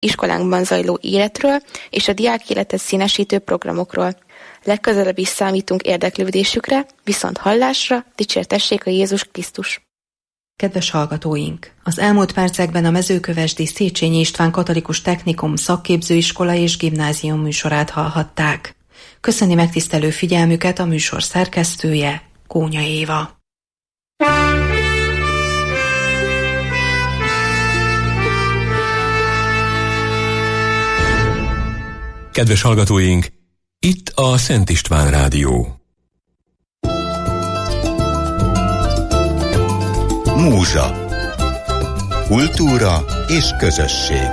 iskolánkban zajló életről és a diák életet színesítő programokról. Legközelebb is számítunk érdeklődésükre, viszont hallásra, dicsértessék a Jézus Krisztus! Kedves hallgatóink! Az elmúlt percekben a Mezőkövesdi Széchenyi István Katolikus Technikum szakképzőiskola és gimnázium műsorát hallhatták. Köszöni megtisztelő figyelmüket a műsor szerkesztője, Kónya Éva. Kedves hallgatóink! Itt a Szent István Rádió. Múzsa. Kultúra és közösség.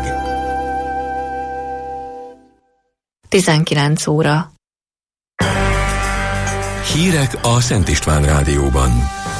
19 óra. Hírek a Szent István Rádióban.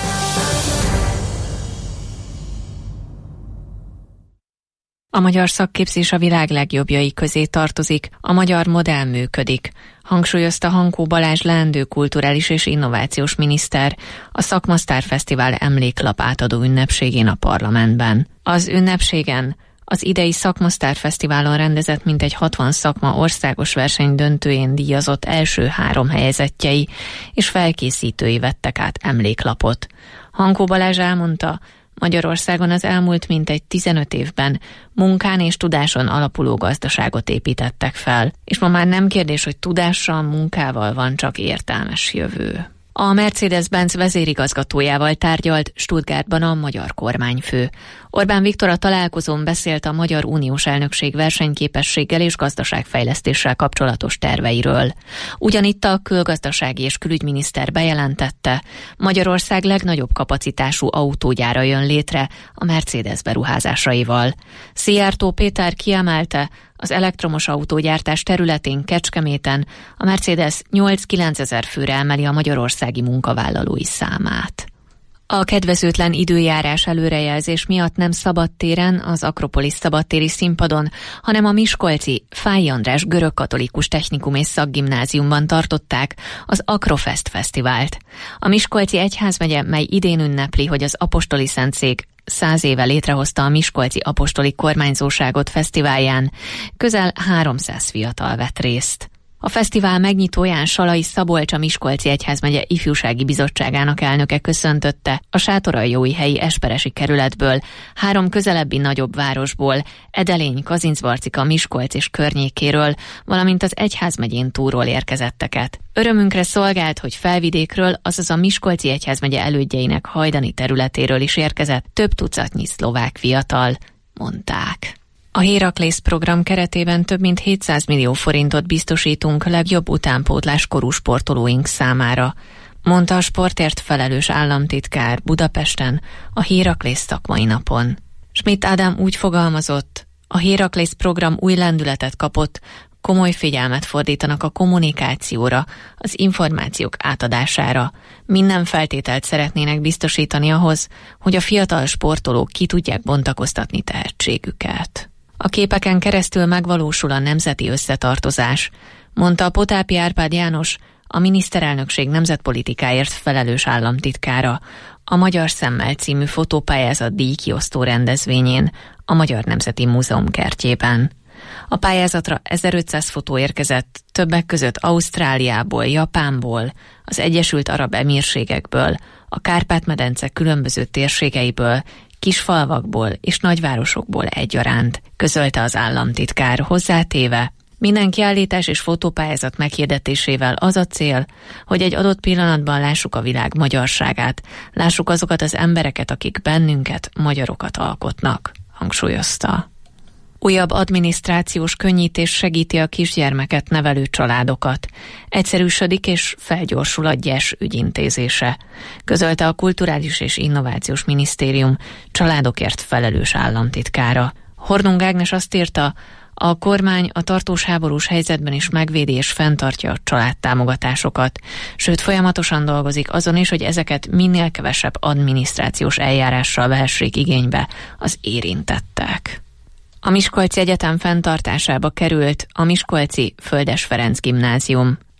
A magyar szakképzés a világ legjobbjai közé tartozik, a magyar modell működik, hangsúlyozta Hankó Balázs leendő kulturális és innovációs miniszter a Szakma Sztár Fesztivál emléklap átadó ünnepségén a parlamentben. Az ünnepségen az idei Szakma Sztár Fesztiválon rendezett mintegy 60 szakma országos verseny döntőjén díjazott első 3 helyezettjei és felkészítői vettek át emléklapot. Hankó Balázs elmondta, Magyarországon az elmúlt mintegy 15 évben munkán és tudáson alapuló gazdaságot építettek fel, és ma már nem kérdés, hogy tudással, munkával van csak értelmes jövő. A Mercedes-Benz vezérigazgatójával tárgyalt Stuttgartban a magyar kormányfő. Orbán Viktor a találkozón beszélt a Magyar Uniós Elnökség versenyképességgel és gazdaságfejlesztéssel kapcsolatos terveiről. Ugyanitt a külgazdasági és külügyminiszter bejelentette, Magyarország legnagyobb kapacitású autógyára jön létre a Mercedes beruházásaival. Szijjártó Péter kiemelte, az elektromos autógyártás területén Kecskeméten a Mercedes 8-9 ezer főre emeli a magyarországi munkavállalói számát. A kedvezőtlen időjárás előrejelzés miatt nem szabadtéren, az Akropolis szabadtéri színpadon, hanem a miskolci Fáy András görögkatolikus technikum és szakgimnáziumban tartották az Akrofest fesztivált. A miskolci egyházmegye, mely idén ünnepli, hogy az apostoli szentszék 100 éve létrehozta a miskolci apostoli kormányzóságot fesztiválján, közel 300 fiatal vett részt. A fesztivál megnyitóján Salai Szabolcs, a Miskolci Egyházmegye Ifjúsági Bizottságának elnöke köszöntötte a sátoraljói Esperesi kerületből, 3 közelebbi nagyobb városból, Edelény, Kazincbarcika, Miskolc és környékéről, valamint az Egyházmegyén túlról érkezetteket. Örömünkre szolgált, hogy Felvidékről, azaz a Miskolci Egyházmegye elődjeinek hajdani területéről is érkezett több tucatnyi szlovák fiatal, mondták. A Héraklész program keretében több mint 700 millió forintot biztosítunk legjobb utánpótlás korú sportolóink számára, mondta a sportért felelős államtitkár Budapesten a Héraklész szakmai napon. Schmidt Ádám úgy fogalmazott, a Héraklész program új lendületet kapott, komoly figyelmet fordítanak a kommunikációra, az információk átadására. Minden feltételt szeretnének biztosítani ahhoz, hogy a fiatal sportolók ki tudják bontakoztatni tehetségüket. A képeken keresztül megvalósul a nemzeti összetartozás, mondta a Potápi Árpád János, a miniszterelnökség nemzetpolitikáért felelős államtitkára, a Magyar Szemmel című fotópályázat díjkiosztó rendezvényén, a Magyar Nemzeti Múzeum kertjében. A pályázatra 1500 fotó érkezett, többek között Ausztráliából, Japánból, az Egyesült Arab Emírségekből, a Kárpát-medence különböző térségeiből, kisfalvakból és nagyvárosokból egyaránt, közölte az államtitkár, hozzátéve, minden kiállítás és fotópályázat meghirdetésével az a cél, hogy egy adott pillanatban lássuk a világ magyarságát, lássuk azokat az embereket, akik bennünket, magyarokat alkotnak, hangsúlyozta. Újabb adminisztrációs könnyítés segíti a kisgyermeket nevelő családokat. Egyszerűsödik és felgyorsul a GYES ügyintézése, közölte a Kulturális és Innovációs Minisztérium családokért felelős államtitkára. Hornung Ágnes azt írta, a kormány a tartós háborús helyzetben is megvédi és fenntartja a családtámogatásokat, sőt folyamatosan dolgozik azon is, hogy ezeket minél kevesebb adminisztrációs eljárással vehessék igénybe az érintettek. A Miskolci Egyetem fenntartásába került a Miskolci Földes Ferenc Gimnázium.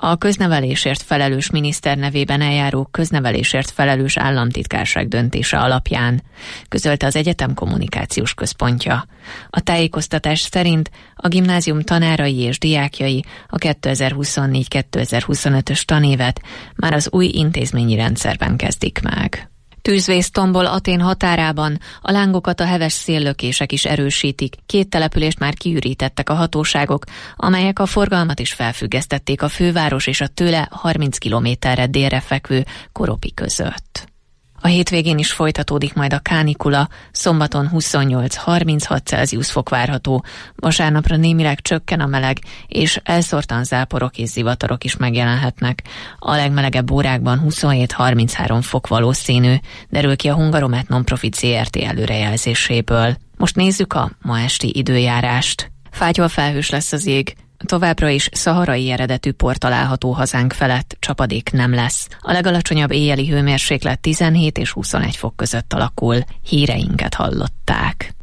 A köznevelésért felelős miniszter nevében eljáró köznevelésért felelős államtitkárság döntése alapján, közölte az egyetem kommunikációs központja. A tájékoztatás szerint a gimnázium tanárai és diákjai a 2024-2025-ös tanévet már az új intézményi rendszerben kezdik meg. Tűzvész tombol Atén határában, a lángokat a heves széllökések is erősítik. 2 települést már kiürítettek a hatóságok, amelyek a forgalmat is felfüggesztették a főváros és a tőle 30 kilométerre délre fekvő Koropi között. A hétvégén is folytatódik majd a kánikula, szombaton 28-36 Celsius fok várható, vasárnapra némileg csökken a meleg, és elszórtan záporok és zivatarok is megjelenhetnek. A legmelegebb órákban 27-33 fok valószínű, derül ki a Hungaromet Nonprofit ZRT előrejelzéséből. Most nézzük a ma esti időjárást. Fátyol felhős lesz az ég, továbbra is szaharai eredetű por található hazánk felett, csapadék nem lesz. A legalacsonyabb éjjeli hőmérséklet 17 és 21 fok között alakul. Híreinket hallották.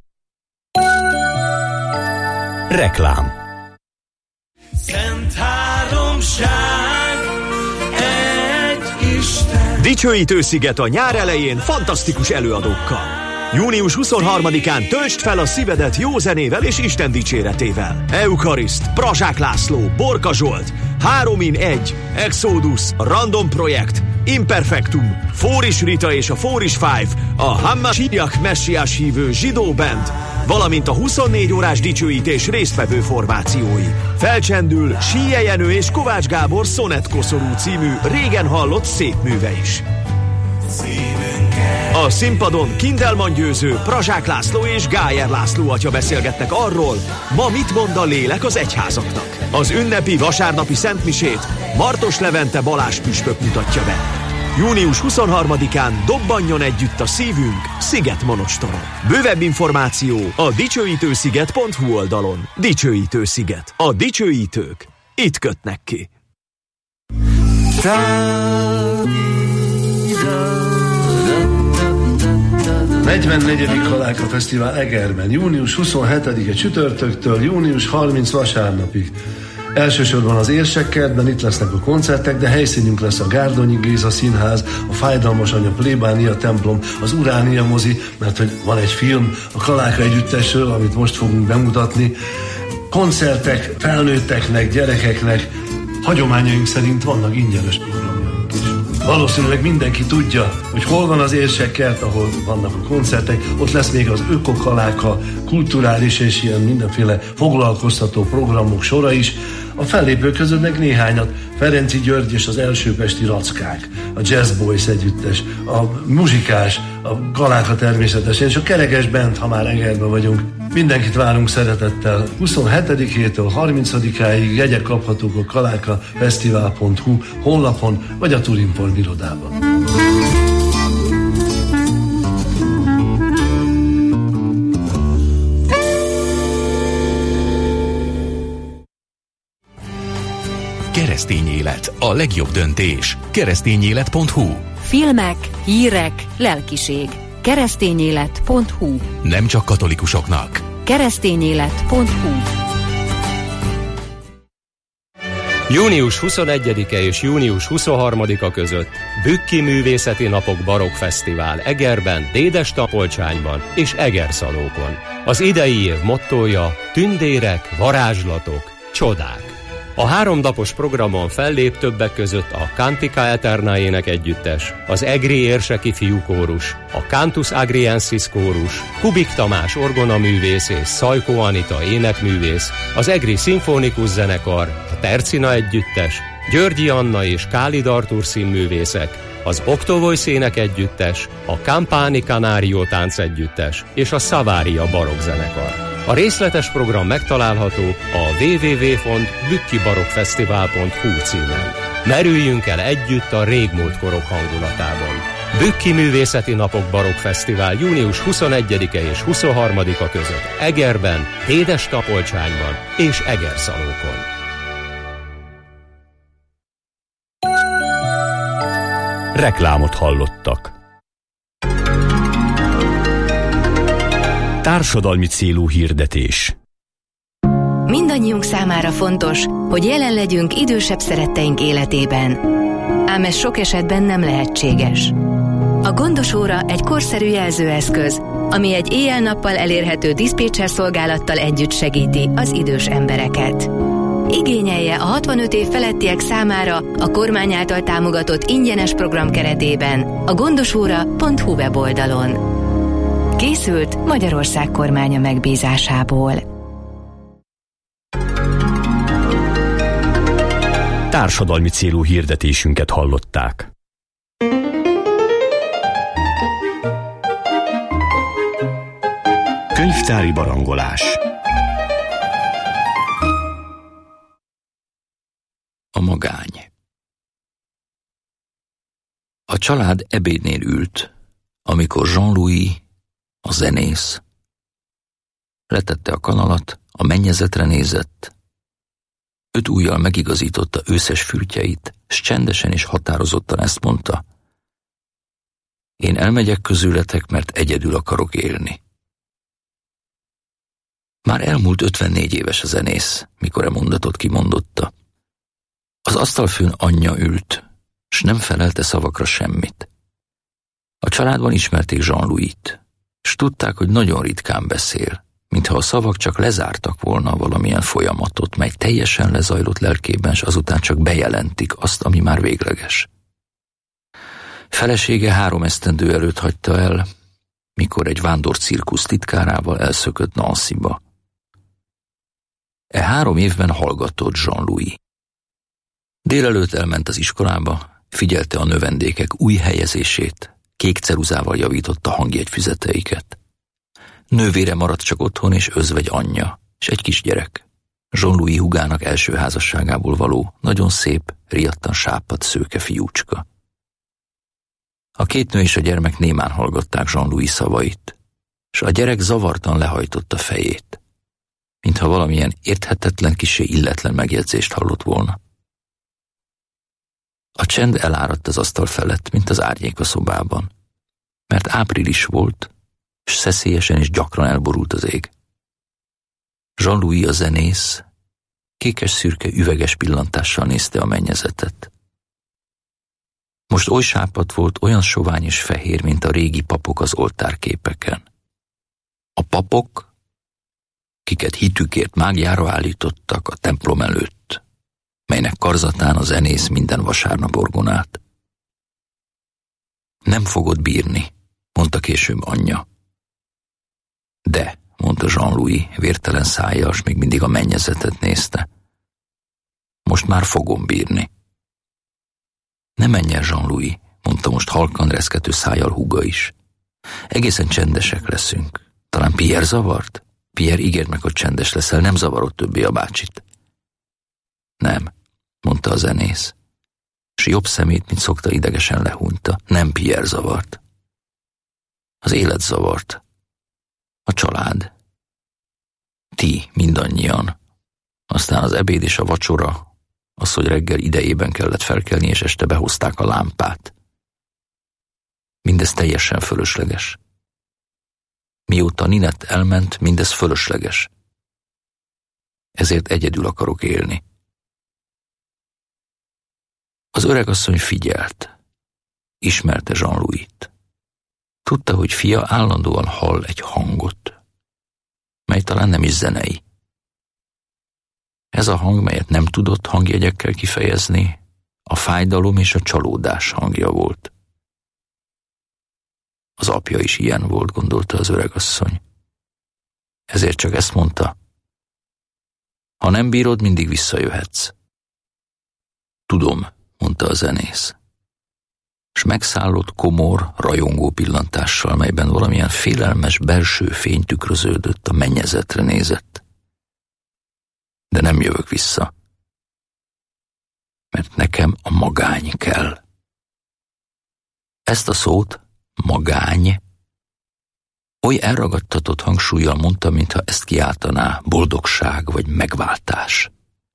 Reklám. Szent háromság, egy Isten. Dicsőítő-sziget a nyár elején fantasztikus előadókkal. Június 23-án töltsd fel a szívedet jó zenével és Isten dicséretével. Euchariszt, Prazsák László, Borka Zsolt, 3-in-1, Exodus, Random Projekt, Imperfectum, Fóris Rita és a Fóris Five, a Hammasiak messiás hívő zsidó band, valamint a 24 órás dicsőítés résztvevő formációi. Felcsendül Síje Jenő és Kovács Gábor Szonett Koszorú című régen hallott szép műve is. A színpadon Kindelman Győző, Prazsák László és Gájer László atya beszélgetnek arról, ma mit mond a lélek az egyházaknak. Az ünnepi vasárnapi szentmisét Martos Levente Balázs püspök mutatja be. Június 23-án dobbanjon együtt a szívünk Szigetmonostoron. Bővebb információ a dicsőítősziget.hu oldalon. Dicsőítő-sziget. A dicsőítők itt kötnek ki. 44. Kaláka Fesztivál Egerben, június 27-e csütörtöktől június 30 vasárnapig. Elsősorban az Érsekkertben itt lesznek a koncertek, de helyszínünk lesz a Gárdonyi Géza Színház, a Fájdalmas Anya plébánia templom, az Uránia mozi, mert hogy van egy film a Kaláka együttesről, amit most fogunk bemutatni. Koncertek felnőtteknek, gyerekeknek, hagyományaink szerint vannak ingyenes programjaink is. Valószínűleg mindenki tudja, hogy hol van az Érsekkert, ahol vannak a koncertek, ott lesz még az Ökokaláka, kulturális és ilyen mindenféle foglalkoztató programok sora is. A fellépők között meg néhányat, Ferenci György és az Elsőpesti Rackák, a Jazz Boys együttes, a Muzsikás, a Kaláka természetesen, és a Kereges Band, ha már Egerben vagyunk. Mindenkit várunk szeretettel. 27-től 30-áig jegyek kaphatók a kalákafesztivál.hu honlapon, vagy a Turinform irodában. Keresztény élet, a legjobb döntés. Keresztényélet.hu. Filmek, hírek, lelkiség. Keresztényélet.hu. Nem csak katolikusoknak. Keresztényélet.hu. Június 21-e és június 23-a között Bükki Művészeti Napok Barokk Fesztivál Egerben, Dédes-Tapolcsányban és Egerszalókon. Az idei év mottója: tündérek, varázslatok, csodák. A 3 napos programon fellép többek között a Cantica Eterna énekegyüttes, az Egri Érseki Fiúkórus, a Cantus Agriensis kórus, Kubik Tamás orgonaművész és Szajkó Anita énekművész, az Egri Szimfonikus zenekar, a Tercina együttes, Györgyi Anna és Kálid Artúr színművészek, az Octovoice énekegyüttes, a Campani Canario táncegyüttes és a Savaria barokkzenekar. A részletes program megtalálható a www.bükkibarokkfesztivál.hu címen. Merüljünk el együtt a régmúlt korok hangulatában. Bükki Művészeti Napok Barokk Fesztivál június 21-e és 23-a között Egerben, Dédes-Tapolcsányban és Egerszalókon. Reklámot hallottak. Társadalmi célú hirdetés. Mindannyiunk számára fontos, hogy jelen legyünk idősebb szeretteink életében. Ám ez sok esetben nem lehetséges. A Gondos óra egy korszerű jelzőeszköz, ami egy éjjel-nappal elérhető diszpécser szolgálattal együtt segíti az idős embereket. Igényelje a 65 év felettiek számára a kormány által támogatott ingyenes program keretében a gondosóra.hu weboldalon. Készült Magyarország kormánya megbízásából. Társadalmi célú hirdetésünket hallották. Könyvtári barangolás. A magány. A család ebédnél ült, amikor Jean-Louis, a zenész, letette a kanalat, a mennyezetre nézett, 5 ujjal megigazította őszes fürtjeit, s csendesen és határozottan ezt mondta: én elmegyek közületek, mert egyedül akarok élni. Már elmúlt 54 éves a zenész, mikor e mondatot kimondotta. Az asztalfőn anyja ült, s nem felelte szavakra semmit. A családban ismerték Jean-Louis-t, s tudták, hogy nagyon ritkán beszél, mintha a szavak csak lezártak volna valamilyen folyamatot, mely teljesen lezajlott lelkében, s azután csak bejelentik azt, ami már végleges. Felesége 3 esztendő előtt hagyta el, mikor egy vándor cirkusz titkárával elszökött Nancyba. E 3 évben hallgatott Jean-Louis. Délelőtt elment az iskolába, figyelte a növendékek új helyezését, kék ceruzával javította hangjegyfüzeteiket. Nővére maradt csak otthon, és özvegy anyja, és egy kisgyerek. Jean-Louis húgának első házasságából való, nagyon szép, riadtan sápadt szőke fiúcska. A 2 nő és a gyermek némán hallgatták Jean-Louis szavait, s a gyerek zavartan lehajtotta fejét, mintha valamilyen érthetetlen, kissé illetlen megjegyzést hallott volna. A csend eláradt az asztal felett, mint az árnyék a szobában, mert április volt, s szeszélyesen és gyakran elborult az ég. Jean-Louis, a zenész, kékes-szürke üveges pillantással nézte a mennyezetet. Most oly sápadt volt, olyan sovány és fehér, mint a régi papok az oltárképeken. A papok, kiket hitükért mágjára állítottak a templom előtt, melynek karzatán a zenész minden vasárnap orgonált. Nem fogod bírni, mondta később anyja. De, mondta Jean-Louis vértelen szájjal, s még mindig a mennyezetet nézte. Most már fogom bírni. Ne menj el, Jean-Louis, mondta most halkan reszkető szájjal húga is. Egészen csendesek leszünk. Talán Pierre zavart? Pierre, ígérd meg, hogy csendes leszel, nem zavarod többé a bácsit. Nem, mondta a zenész, s jobb szemét, mint szokta, idegesen lehúnyta. Nem Pierre zavart. Az élet zavart. A család. Ti, mindannyian. Aztán az ebéd és a vacsora, az, hogy reggel idejében kellett felkelni, és este behozták a lámpát. Mindez teljesen fölösleges. Mióta Ninette elment, mindez fölösleges. Ezért egyedül akarok élni. Az öregasszony figyelt. Ismerte Jean-Louis-t. Tudta, hogy fia állandóan hall egy hangot, mely talán nem is zenei. Ez a hang, melyet nem tudott hangjegyekkel kifejezni, a fájdalom és a csalódás hangja volt. Az apja is ilyen volt, gondolta az öregasszony. Ezért csak ezt mondta: ha nem bírod, mindig visszajöhetsz. Tudom, mondta a zenész, s megszállott komor, rajongó pillantással, melyben valamilyen félelmes belső fény tükröződött, a mennyezetre nézett. De nem jövök vissza, mert nekem a magány kell. Ezt a szót, magány, oly elragadtatott hangsúllyal mondta, mintha ezt kiáltaná boldogság vagy megváltás.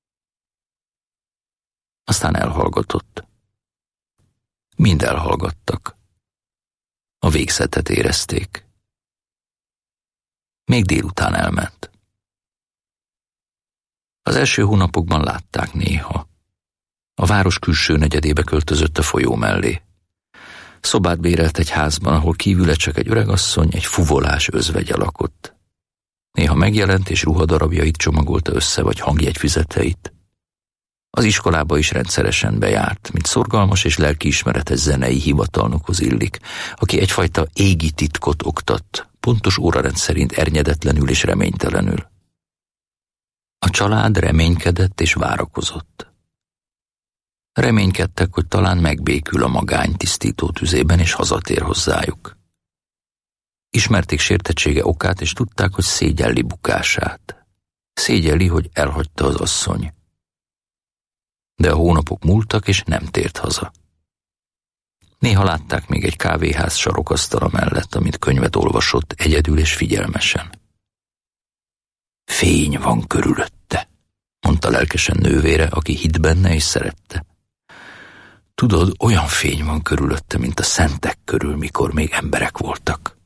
Aztán elhallgatott. Mind elhallgattak. A végzetet érezték. Még délután elment. Az első hónapokban látták néha. A város külső negyedébe költözött a folyó mellé. Szobát bérelt egy házban, ahol kívüle csak egy öregasszony, egy fuvolás özvegye lakott. Néha megjelent és ruhadarabjait csomagolta össze, vagy hangjegyfüzeteit. Az iskolába is rendszeresen bejárt, mint szorgalmas és lelkiismeretes zenei hivatalnokhoz illik, aki egyfajta égi titkot oktat, pontos órarend szerint ernyedetlenül és reménytelenül. A család reménykedett és várakozott. Reménykedtek, hogy talán megbékül a magány tisztító tüzében és hazatér hozzájuk. Ismerték sértettsége okát, és tudták, hogy szégyelli bukását. Szégyelli, hogy elhagyta az asszony. De a hónapok múltak, és nem tért haza. Néha látták még egy kávéház sarokasztala mellett, amit könyvet olvasott egyedül és figyelmesen. Fény van körülötte, mondta lelkesen nővére, aki hitt benne és szerette. Tudod, olyan fény van körülötte, mint a szentek körül, mikor még emberek voltak.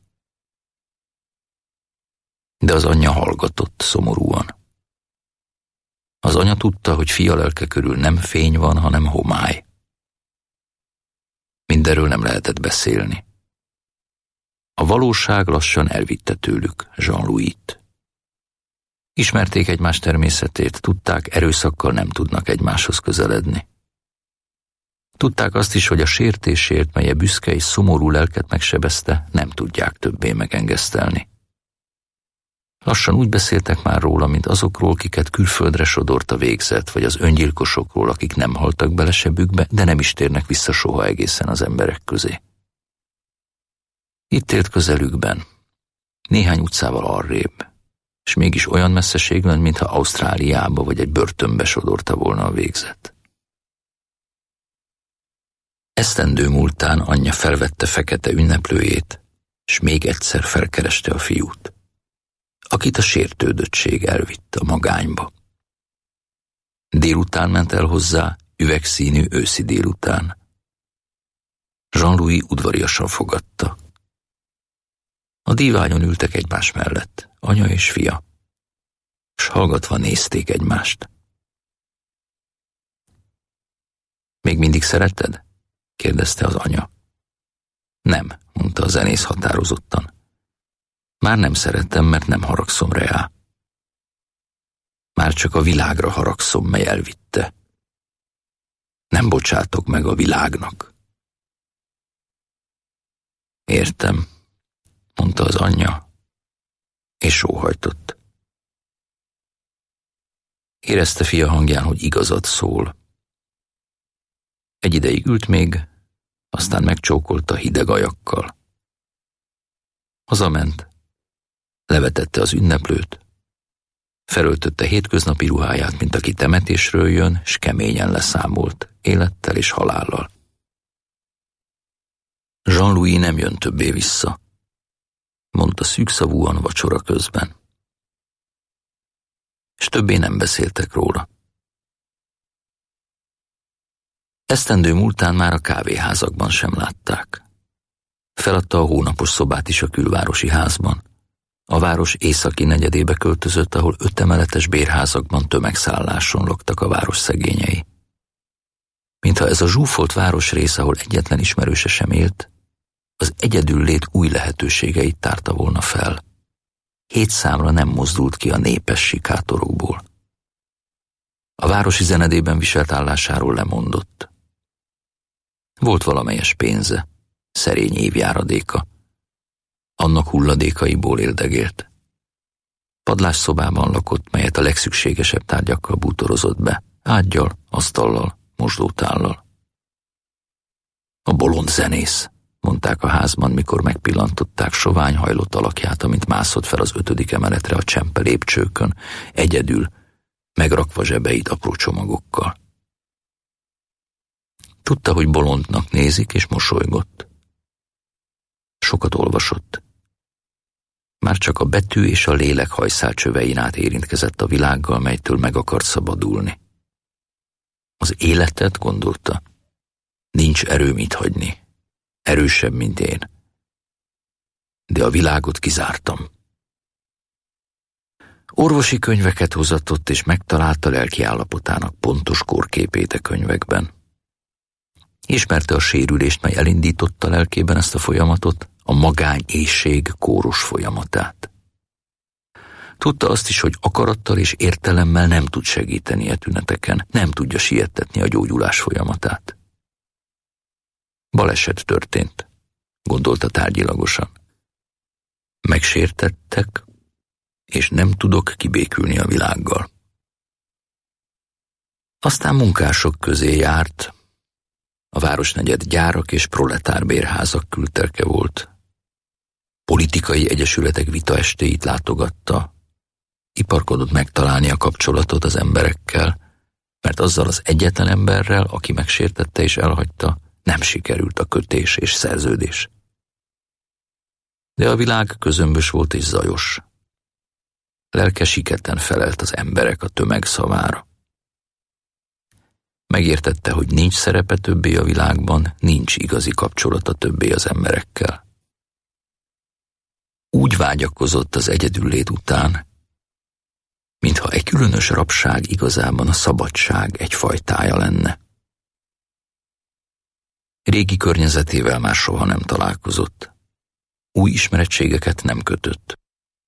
De az anyja hallgatott szomorúan. Az anya tudta, hogy fia lelke körül nem fény van, hanem homály. Mindenről nem lehetett beszélni. A valóság lassan elvitte tőlük Jean-Louis-t. Ismerték egymás természetét, tudták, erőszakkal nem tudnak egymáshoz közeledni. Tudták azt is, hogy a sértésért, mely a büszke és szomorú lelket megsebezte, nem tudják többé megengesztelni. Lassan úgy beszéltek már róla, mint azokról, kiket külföldre sodort a végzet, vagy az öngyilkosokról, akik nem haltak bele sebükbe, de nem is térnek vissza soha egészen az emberek közé. Itt élt közelükben, néhány utcával arrébb, és mégis olyan messzeségben, mintha Ausztráliába vagy egy börtönbe sodorta volna a végzet. Esztendő múltán anyja felvette fekete ünneplőjét, és még egyszer felkereste a fiút, akit a sértődöttség elvitt a magányba. Délután ment el hozzá, üvegszínű őszi délután. Jean-Louis udvariasan fogadta. A díványon ültek egymás mellett, anya és fia, s hallgatva nézték egymást. Még mindig szeretted? kérdezte az anya. Nem, mondta a zenész határozottan. Már nem szerettem, mert nem haragszom rá. Már csak a világra haragszom, mely elvitte. Nem bocsátok meg a világnak. Értem, mondta az anyja, és sóhajtott. Érezte fia hangján, hogy igazat szól. Egy ideig ült még, aztán megcsókolta hideg ajakkal. Hazament, levetette az ünneplőt, felöltötte hétköznapi ruháját, mint aki temetésről jön, s keményen leszámolt, élettel és halállal. Jean-Louis nem jön többé vissza, mondta szűkszavúan vacsora közben. És többé nem beszéltek róla. Esztendő múltán már a kávéházakban sem látták. Feladta a hónapos szobát is a külvárosi házban. A város északi negyedébe költözött, ahol 5 emeletes bérházakban tömegszálláson laktak a város szegényei. Mintha ez a zsúfolt városrész, ahol egyetlen ismerőse sem élt, az egyedüllét új lehetőségeit tárta volna fel. 7 számra nem mozdult ki a népes sikátorokból. A városi zenedében viselt állásáról lemondott. Volt valamelyes pénze, szerény évjáradéka. Annak hulladékaiból éldegélt. Padlásszobában lakott, melyet a legszükségesebb tárgyakkal bútorozott be, ággyal, asztallal, mosdótállal. A bolond zenész, mondták a házban, mikor megpillantották sovány hajlott alakját, amint mászott fel az 5. emeletre a csempe lépcsőkön, egyedül, megrakva zsebeit apró csomagokkal. Tudta, hogy bolondnak nézik, és mosolygott. Sokat olvasott. Már csak a betű és a lélek hajszálcsövein át érintkezett a világgal, melytől meg akart szabadulni. Az életet, gondolta, nincs erőm itt hagyni. Erősebb, mint én. De a világot kizártam. Orvosi könyveket hozatott, és megtalálta lelki állapotának pontos kórképét a könyvekben. Ismerte a sérülést, mely elindította lelkében ezt a folyamatot, a magány-éhség kóros folyamatát. Tudta azt is, hogy akarattal és értelemmel nem tud segíteni a tüneteken, nem tudja siettetni a gyógyulás folyamatát. Baleset történt, gondolta tárgyilagosan. Megsértettek, és nem tudok kibékülni a világgal. Aztán munkások közé járt, a városnegyed gyárak és proletárbérházak külterke volt. Politikai egyesületek vitaestéit látogatta, iparkodott megtalálni a kapcsolatot az emberekkel, mert azzal az egyetlen emberrel, aki megsértette és elhagyta, nem sikerült a kötés és szerződés. De a világ közömbös volt és zajos. Lelke siketen felelt az emberek a tömeg szavára. Megértette, hogy nincs szerepe többé a világban, nincs igazi kapcsolata többé az emberekkel. Úgy vágyakozott az egyedüllét után, mintha egy különös rabság igazában a szabadság egy fajtája lenne. Régi környezetével már soha nem találkozott. Új ismerettségeket nem kötött.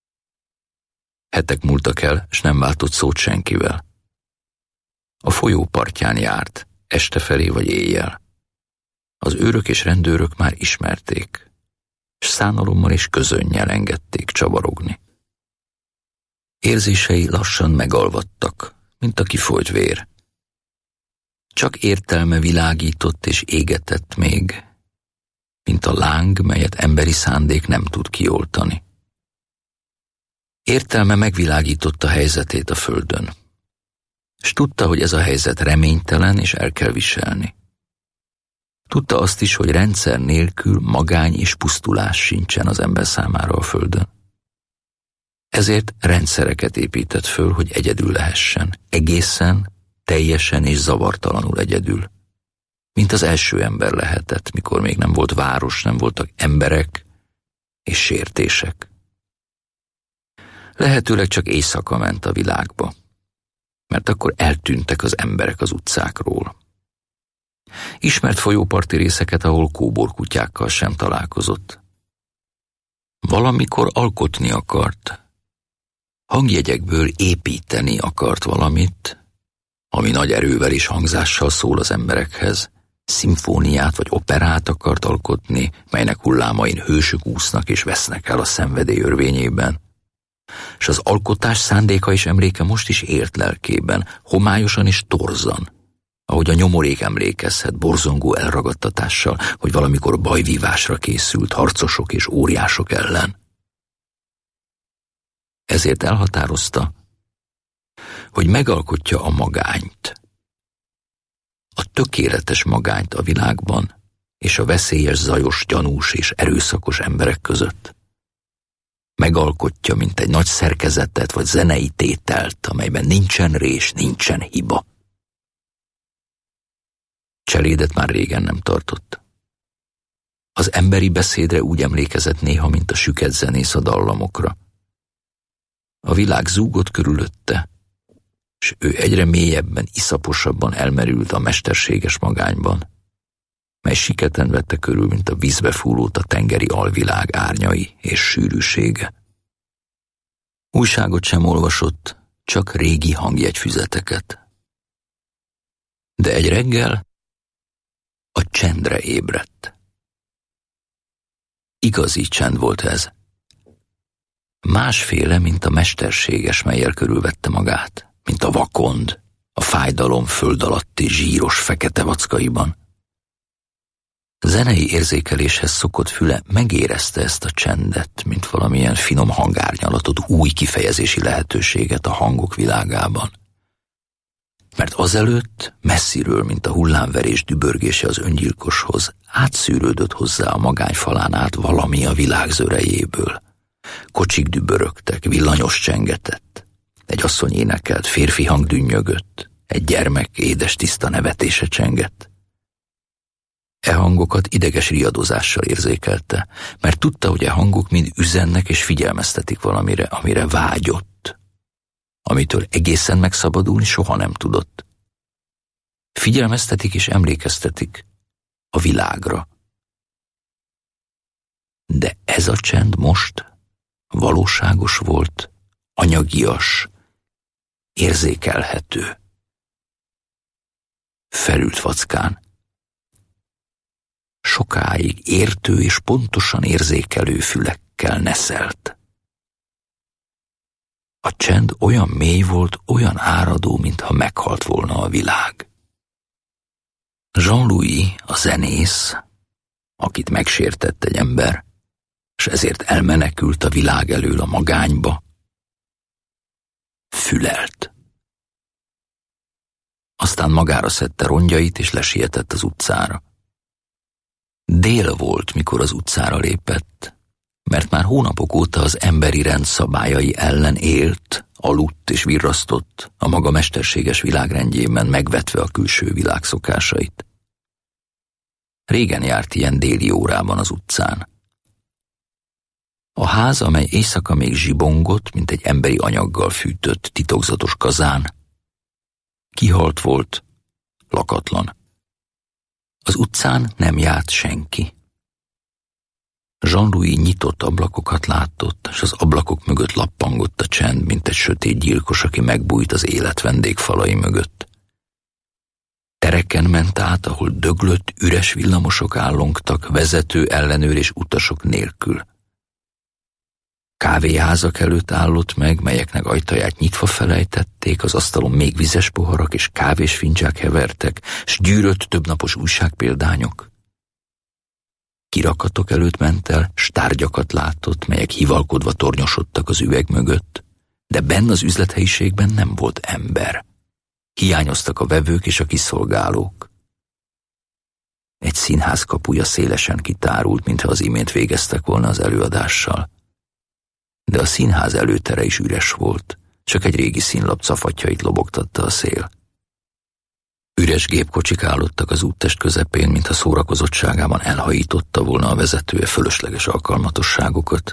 Hetek múltak el, s nem váltott szót senkivel. A folyó partján járt, este felé vagy éjjel. Az őrök és rendőrök már ismerték, s szánalommal és közönnyel engedték csavarogni. Érzései lassan megalvadtak, mint a kifolyt vér. Csak értelme világított és égetett még, mint a láng, melyet emberi szándék nem tud kioltani. Értelme megvilágította helyzetét a földön, s tudta, hogy ez a helyzet reménytelen és el kell viselni. Tudta azt is, hogy rendszer nélkül magány és pusztulás sincsen az ember számára a földön. Ezért rendszereket épített föl, hogy egyedül lehessen, egészen, teljesen és zavartalanul egyedül. Mint az első ember lehetett, mikor még nem volt város, nem voltak emberek és sértések. Lehetőleg csak éjszaka ment a világba, mert akkor eltűntek az emberek az utcákról. Ismert folyóparti részeket, ahol kóborkutyákkal sem találkozott. Valamikor alkotni akart, hangjegyekből építeni akart valamit, ami nagy erővel és hangzással szól az emberekhez, szimfóniát vagy operát akart alkotni, melynek hullámain hősök úsznak és vesznek el a szenvedély örvényében, és az alkotás szándéka és emléke most is élt lelkében, homályosan és torzan, ahogy a nyomorék emlékezhet borzongó elragadtatással, hogy valamikor bajvívásra készült harcosok és óriások ellen. Ezért elhatározta, hogy megalkotja a magányt, a tökéletes magányt a világban és a veszélyes, zajos, gyanús és erőszakos emberek között. Megalkotja, mint egy nagy szerkezetet vagy zenei tételt, amelyben nincsen rés, nincsen hiba. Cselédet már régen nem tartott. Az emberi beszédre úgy emlékezett néha, mint a süket zenész a dallamokra. A világ zúgott körülötte, s ő egyre mélyebben, iszaposabban elmerült a mesterséges magányban, mely siketen vette körül, mint a vízbe fúlót a tengeri alvilág árnyai és sűrűsége. Újságot sem olvasott, csak régi hangjegyfüzeteket. De egy reggel a csendre ébredt. Igazi csend volt ez. Másféle, mint a mesterséges, mellyel körülvette magát, mint a vakond, a fájdalom föld alatti zsíros fekete vackaiban. Zenei érzékeléshez szokott füle megérezte ezt a csendet, mint valamilyen finom hangárnyalatot, új kifejezési lehetőséget a hangok világában. Mert azelőtt, messziről, mint a hullámverés dübörgése az öngyilkoshoz, átszűrődött hozzá a magány falán át valami a világ zörejéből. Kocsik dübörögtek, villanyos csengetett, egy asszony énekelt, férfi hang dünnyögött, egy gyermek édes tiszta nevetése csengett. E hangokat ideges riadozással érzékelte, mert tudta, hogy e hangok mind üzennek és figyelmeztetik valamire, amire vágyott, amitől egészen megszabadulni soha nem tudott. Figyelmeztetik és emlékeztetik a világra. De ez a csend most valóságos volt, anyagias, érzékelhető. Felült vackán. Sokáig értő és pontosan érzékelő fülekkel neszelt. A csend olyan mély volt, olyan áradó, mintha meghalt volna a világ. Jean-Louis, a zenész, akit megsértett egy ember, s ezért elmenekült a világ elől a magányba, fülelt. Aztán magára szedte rongyait, és lesietett az utcára. Dél volt, mikor az utcára lépett, mert már hónapok óta az emberi rend szabályai ellen élt, aludt és virrasztott, a maga mesterséges világrendjében megvetve a külső világ szokásait. Régen járt ilyen déli órában az utcán. A ház, amely éjszaka még zsibongott, mint egy emberi anyaggal fűtött titokzatos kazán, kihalt volt, lakatlan. Az utcán nem járt senki. Jean-Louis nyitott ablakokat látott, és az ablakok mögött lappangott a csend, mint egy sötét gyilkos, aki megbújt az élet vendégfalai mögött. Tereken ment át, ahol döglött, üres villamosok állongtak, vezető, ellenőr és utasok nélkül. Kávéházak előtt állott meg, melyeknek ajtaját nyitva felejtették, az asztalon még vizes poharak és kávésfincsák hevertek, s gyűrött többnapos újságpéldányok. Kirakatok előtt ment el, s tárgyakat látott, melyek hivalkodva tornyosodtak az üveg mögött, de benn az üzlethelyiségben nem volt ember. Hiányoztak a vevők és a kiszolgálók. Egy színház kapuja szélesen kitárult, mintha az imént végeztek volna az előadással. De a színház előtere is üres volt, csak egy régi színlap cafatjait lobogtatta a szél. Üres gépkocsik állottak az úttest közepén, mintha szórakozottságában elhajította volna a vezetője fölösleges alkalmatosságokat.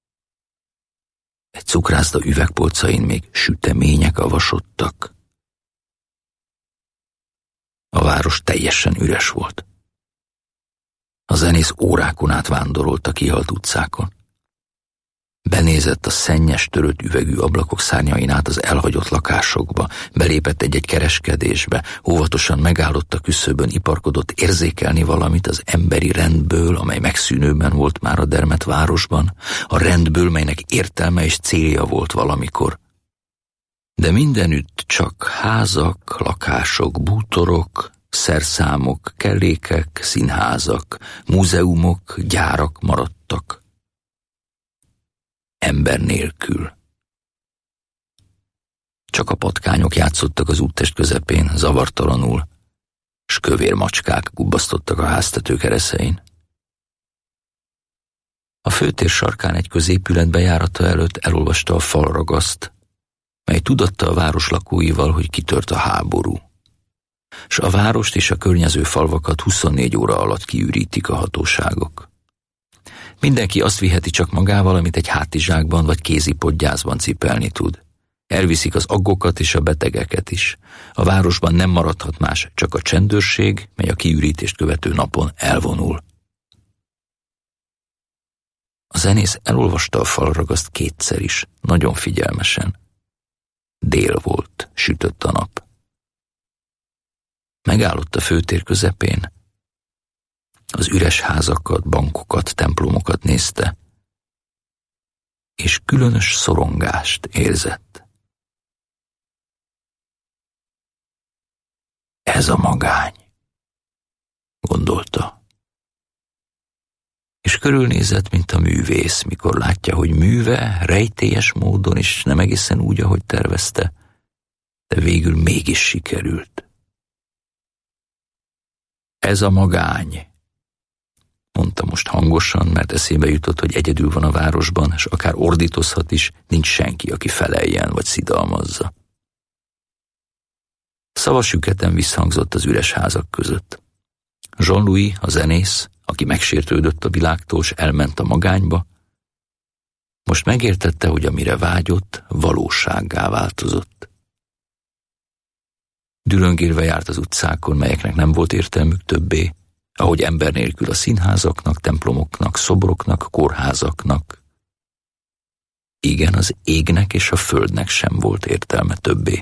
Egy cukrászda üvegpolcain még sütemények avasodtak. A város teljesen üres volt. A zenész órákon át vándorolt a kihalt utcákon. Benézett a szennyes, törött üvegű ablakok szárnyain át az elhagyott lakásokba, belépett egy-egy kereskedésbe, óvatosan megállott a küszöbön, iparkodott érzékelni valamit az emberi rendből, amely megszűnőben volt már a dermedt városban, a rendből, melynek értelme és célja volt valamikor. De mindenütt csak házak, lakások, bútorok, szerszámok, kellékek, színházak, múzeumok, gyárak maradtak. Ember nélkül. Csak a patkányok játszottak az úttest közepén, zavartalanul, s kövér macskák gubbasztottak a háztetők ereszein. A főtér sarkán egy középület bejárata előtt elolvasta a falragaszt, mely tudatta a város lakóival, hogy kitört a háború, s a várost és a környező falvakat 24 óra alatt kiürítik a hatóságok. Mindenki azt viheti csak magával, amit egy hátizsákban vagy kézi podgyászban cipelni tud. Elviszik az aggokat és a betegeket is. A városban nem maradhat más, csak a csendőrség, mely a kiürítést követő napon elvonul. A zenész elolvasta a falragaszt kétszer is, nagyon figyelmesen. Dél volt, sütött a nap. Megállott a főtér közepén, az üres házakat, bankokat, templomokat nézte, és különös szorongást érzett. Ez a magány, gondolta. És körülnézett, mint a művész, mikor látja, hogy műve rejtélyes módon, és nem egészen úgy, ahogy tervezte, de végül mégis sikerült. Ez a magány, mondta most hangosan, mert eszébe jutott, hogy egyedül van a városban, és akár ordítozhat is, nincs senki, aki feleljen vagy szidalmazza. Szava süketen visszhangzott az üres házak között. Jean-Louis, a zenész, aki megsértődött a világtól, s elment a magányba, Most megértette, hogy amire vágyott, valósággá változott. Dülöngélve járt az utcákon, melyeknek nem volt értelmük többé, ahogy ember nélkül a színházaknak, templomoknak, szobroknak, kórházaknak. Igen, az égnek és a földnek sem volt értelme többé.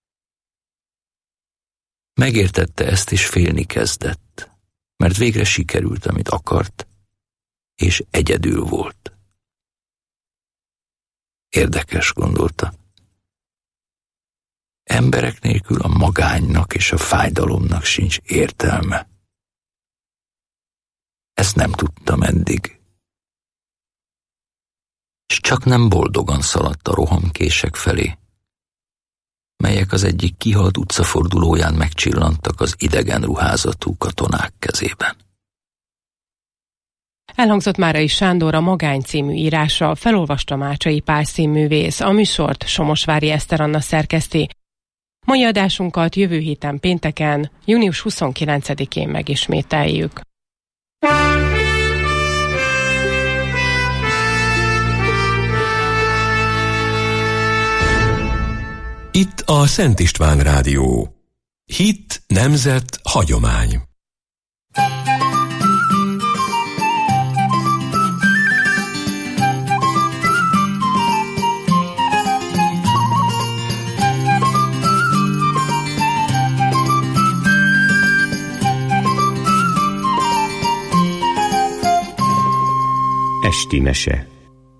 Megértette ezt, és félni kezdett, mert végre sikerült, amit akart, és egyedül volt. Érdekes, gondolta. Emberek nélkül a magánynak és a fájdalomnak sincs értelme. Ezt nem tudtam eddig. És csak nem boldogan szaladt a rohamkések felé, melyek az egyik kihalt utcafordulóján megcsillantak az idegen ruházatú katonák kezében. Elhangzott Márai Sándor a Magány című írása, felolvasta Mácsai Pál színművész, a műsort Somosvári Eszter Anna szerkeszti. Mai adásunkat jövő héten pénteken, június 29-én megismételjük. Itt a Szent István Rádió. Hit, nemzet, hagyomány. Esti mese.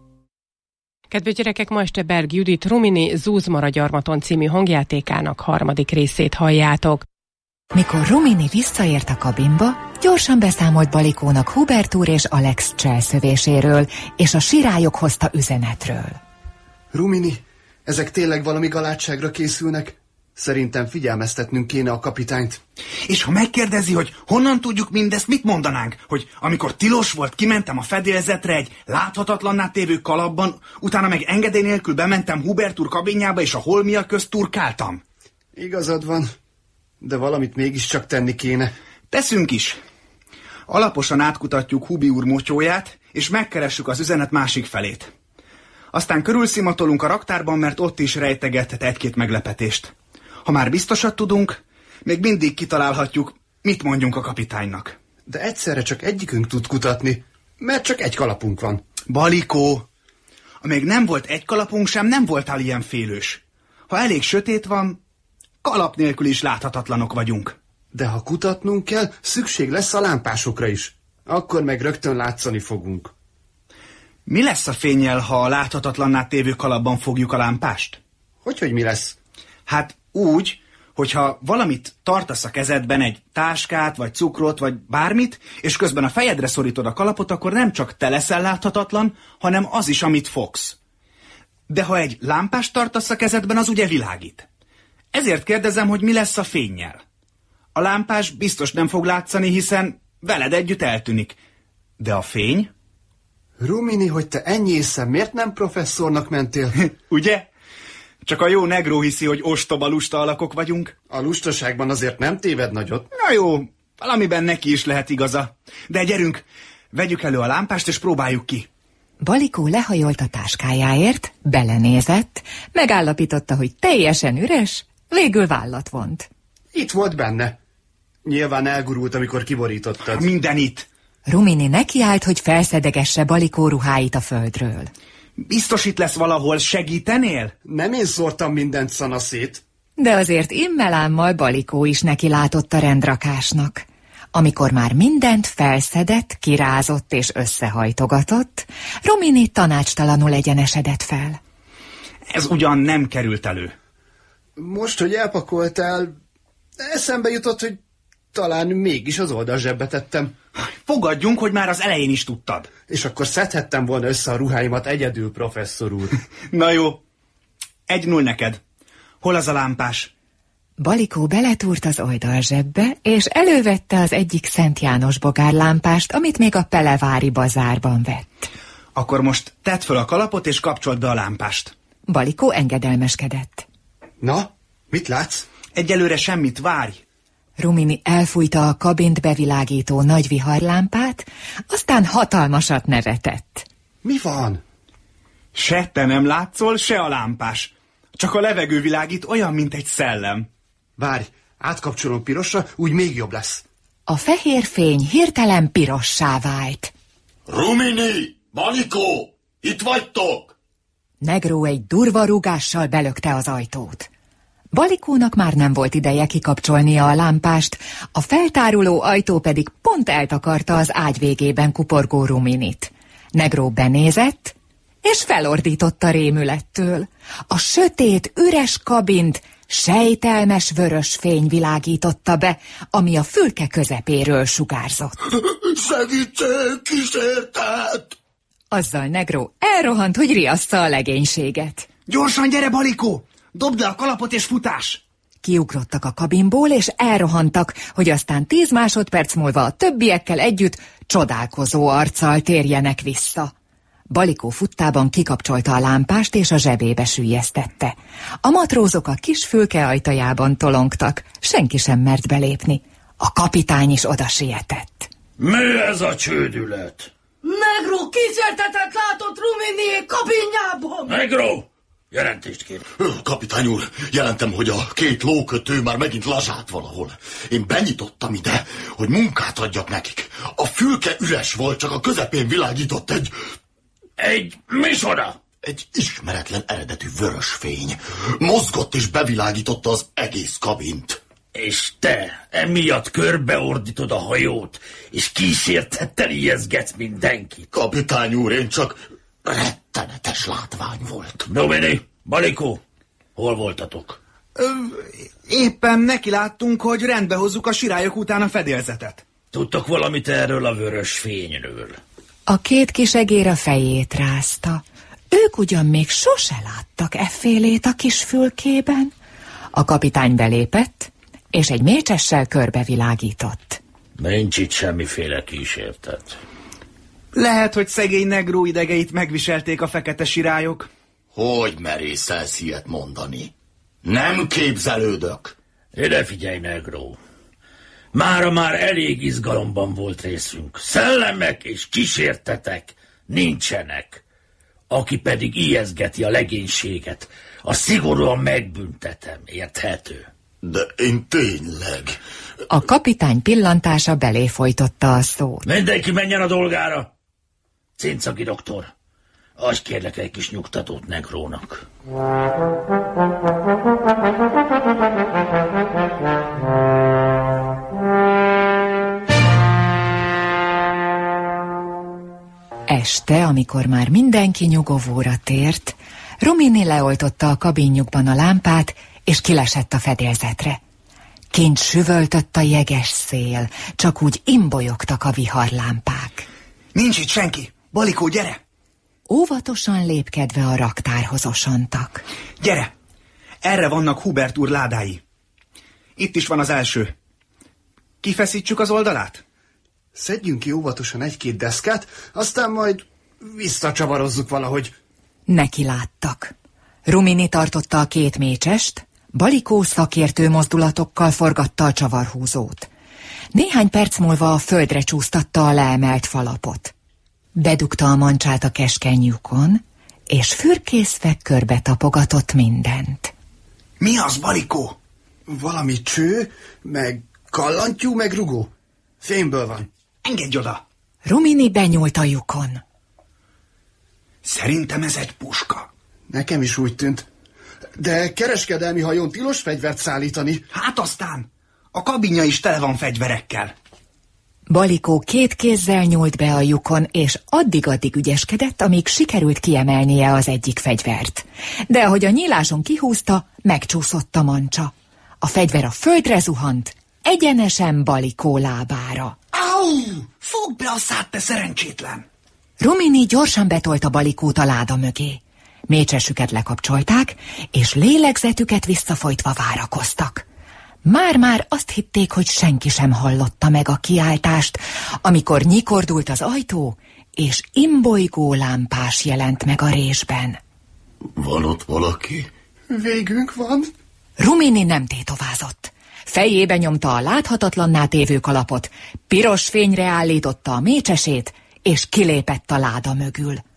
Kedves gyerekek, ma este Berg Judit Rumini Zúzmara gyarmaton című hangjátékának 3. részét halljátok. Mikor Rumini visszaért a kabinba, gyorsan beszámolt Balikónak Hubert úr és Alex cselszövéséről, és a sirályok hozta üzenetről. Rumini, ezek tényleg valami galátságra készülnek? Szerintem figyelmeztetnünk kéne a kapitányt. És ha megkérdezi, hogy honnan tudjuk mindezt, mit mondanánk? Hogy amikor tilos volt, kimentem a fedélzetre egy láthatatlanná tévő kalapban, utána meg engedély nélkül bementem Hubert úr kabinjába, és a holmiak közt turkáltam? Igazad van, de valamit mégiscsak tenni kéne. Teszünk is. Alaposan átkutatjuk Hubi úr motyóját, és megkeressük az üzenet másik felét. Aztán körülszimatolunk a raktárban, mert ott is rejtegethet egy-két meglepetést. Ha már biztosat tudunk, még mindig kitalálhatjuk, mit mondjunk a kapitánynak. De egyszerre csak egyikünk tud kutatni, mert csak egy kalapunk van. Balikó, amíg nem volt egy kalapunk sem, nem voltál ilyen félős. Ha elég sötét van, kalap nélkül is láthatatlanok vagyunk. De ha kutatnunk kell, szükség lesz a lámpásokra is. Akkor meg rögtön látszani fogunk. Mi lesz a fénnyel, ha a láthatatlanná tévő kalapban fogjuk a lámpást? Hogy mi lesz? Hát úgy, hogyha valamit tartasz a kezedben, egy táskát, vagy cukrot, vagy bármit, és közben a fejedre szorítod a kalapot, akkor nem csak te leszel láthatatlan, hanem az is, amit fogsz. De ha egy lámpást tartasz a kezedben, az ugye világít. Ezért kérdezem, hogy mi lesz a fénnyel. A lámpás biztos nem fog látszani, hiszen veled együtt eltűnik. De a fény? Rumini, hogy te ennyi észre, miért nem professzornak mentél? Ugye? Csak a jó negró hiszi, hogy ostoba lusta alakok vagyunk. A lustaságban azért nem téved nagyot. Na jó, valamiben neki is lehet igaza. De gyerünk, vegyük elő a lámpást és próbáljuk ki. Balikó lehajolt a táskájáért, belenézett, megállapította, hogy teljesen üres, végül vállat vont. Itt volt benne. Nyilván elgurult, amikor kiborítottad. Minden itt. Rumini nekiállt, hogy felszedegesse Balikó ruháit a földről. Biztos itt lesz valahol, segítenél? Nem én szórtam mindent szanaszét. De azért immelámmal Balikó is neki látott a rendrakásnak. Amikor már mindent felszedett, kirázott és összehajtogatott, Rumini tanácstalanul egyenesedett fel. Ez ugyan nem került elő. Most, hogy elpakoltál, eszembe jutott, hogy talán mégis az oldalzsebbe tettem. Fogadjunk, hogy már az elején is tudtad. És akkor szedhettem volna össze a ruháimat egyedül, professzor úr. Na jó, 1-0 neked. Hol az a lámpás? Balikó beletúrt az oldalzsebbe, és elővette az egyik Szent János bogár lámpást, amit még a pelevári bazárban vett. Akkor most tedd föl a kalapot, és kapcsold be a lámpást. Balikó engedelmeskedett. Na, mit látsz? Egyelőre semmit, várj. Rumini elfújta a kabint bevilágító nagy viharlámpát, aztán hatalmasat nevetett. Mi van? Se te nem látszol, se a lámpás. Csak a levegő világít olyan, mint egy szellem. Várj, átkapcsolom pirosra, úgy még jobb lesz. A fehér fény hirtelen pirossá vált. Rumini! Balikó! Itt vagytok! Negró egy durva rúgással belökte az ajtót. Balikónak már nem volt ideje kikapcsolnia a lámpást, a feltáruló ajtó pedig pont eltakarta az ágy végében kuporgó Ruminit. Negró benézett, és felordította rémülettől. A sötét, üres kabint sejtelmes vörös fény világította be, ami a fülke közepéről sugárzott. Segítség, kísértet! Azzal Negró elrohant, hogy riassza a legénységet. Gyorsan gyere, Balikó! Dobd le a kalapot és futás! Kiugrottak a kabinból, és elrohantak, hogy aztán 10 másodperc múlva a többiekkel együtt csodálkozó arccal térjenek vissza. Balikó futtában kikapcsolta a lámpást, és a zsebébe süllyesztette. A matrózok a kis fülke ajtajában tolongtak, senki sem mert belépni. A kapitány is oda sietett. Mi ez a csődület? Negró kísértetet látott Ruminiék kabinjában! Negró! Jelentést kér. Kapitány úr, jelentem, hogy a 2 lókötő már megint lazsát valahol. Én benyitottam ide, hogy munkát adjak nekik. A fülke üres volt, csak a közepén világított egy micsoda? Egy ismeretlen eredetű vörös fény. Mozgott és bevilágította az egész kabint. És te emiatt körbeordítod a hajót, és kísértettel ijeszgetsz mindenkit. Kapitány úr, én csak rettenetes látvány volt. Domini, Balikó, hol voltatok? Éppen neki láttunk, hogy rendbe hozzuk a sirályok után a fedélzetet. Tudtok valamit erről a vörös fényről? A 2 kis egér a fejét rázta. Ők ugyan még sose láttak effélét a kis fülkében. A kapitány belépett, és egy mécsessel körbevilágított. Nincs itt semmiféle kísértet. Lehet, hogy szegény Negró idegeit megviselték a fekete sirályok. Hogy merészelsz ilyet mondani? Nem képzelődök. Ide figyelj, Negró. Mára már elég izgalomban volt részünk. Szellemek és kísértetek nincsenek. Aki pedig ijeszgeti a legénységet, a szigorúan megbüntetem, érthető? De én tényleg... A kapitány pillantása belé folytotta a szót. Mindenki menjen a dolgára! Cincagi doktor, adj kérlek egy kis nyugtatót Negrónak. Este, amikor már mindenki nyugovóra tért, Rumini leoltotta a kabinjukban a lámpát, és kilesett a fedélzetre. Kint süvöltött a jeges szél, csak úgy imbolyogtak a viharlámpák. Nincs itt senki! Balikó, gyere! Óvatosan lépkedve a raktárhoz osontak. Gyere! Erre vannak Hubert úr ládái. Itt is van az első. Kifeszítsük az oldalát? Szedjünk ki óvatosan 1-2 deszkát, aztán majd visszacsavarozzuk valahogy. Neki láttak. Rumini tartotta a 2 mécsest, Balikó szakértő mozdulatokkal forgatta a csavarhúzót. Néhány perc múlva a földre csúsztatta a leemelt falapot. Bedugta a mancsát a keskeny lyukon, és fürkészve körbe tapogatott mindent. Mi az, Balikó? Valami cső, meg kallantyú, meg rugó. Fémből van. Engedj oda! Rumini benyúlt a lyukon. Szerintem ez egy puska. Nekem is úgy tűnt. De kereskedelmi hajón tilos fegyvert szállítani. Hát aztán, a kabinja is tele van fegyverekkel. Balikó 2 kézzel nyúlt be a lyukon, és addig-addig ügyeskedett, amíg sikerült kiemelnie az egyik fegyvert. De ahogy a nyíláson kihúzta, megcsúszott a mancsa. A fegyver a földre zuhant, egyenesen Balikó lábára. Au! Fogd be a szád, te szerencsétlen! Rumini gyorsan betolta Balikót a láda mögé. Mécsesüket lekapcsolták, és lélegzetüket visszafolytva várakoztak. Már-már azt hitték, hogy senki sem hallotta meg a kiáltást, amikor nyikordult az ajtó, és imbolygó lámpás jelent meg a résben. Van ott valaki? Végünk van. Rumini nem tétovázott. Fejébe nyomta a láthatatlanná tévő kalapot, piros fényre állította a mécsesét, és kilépett a láda mögül.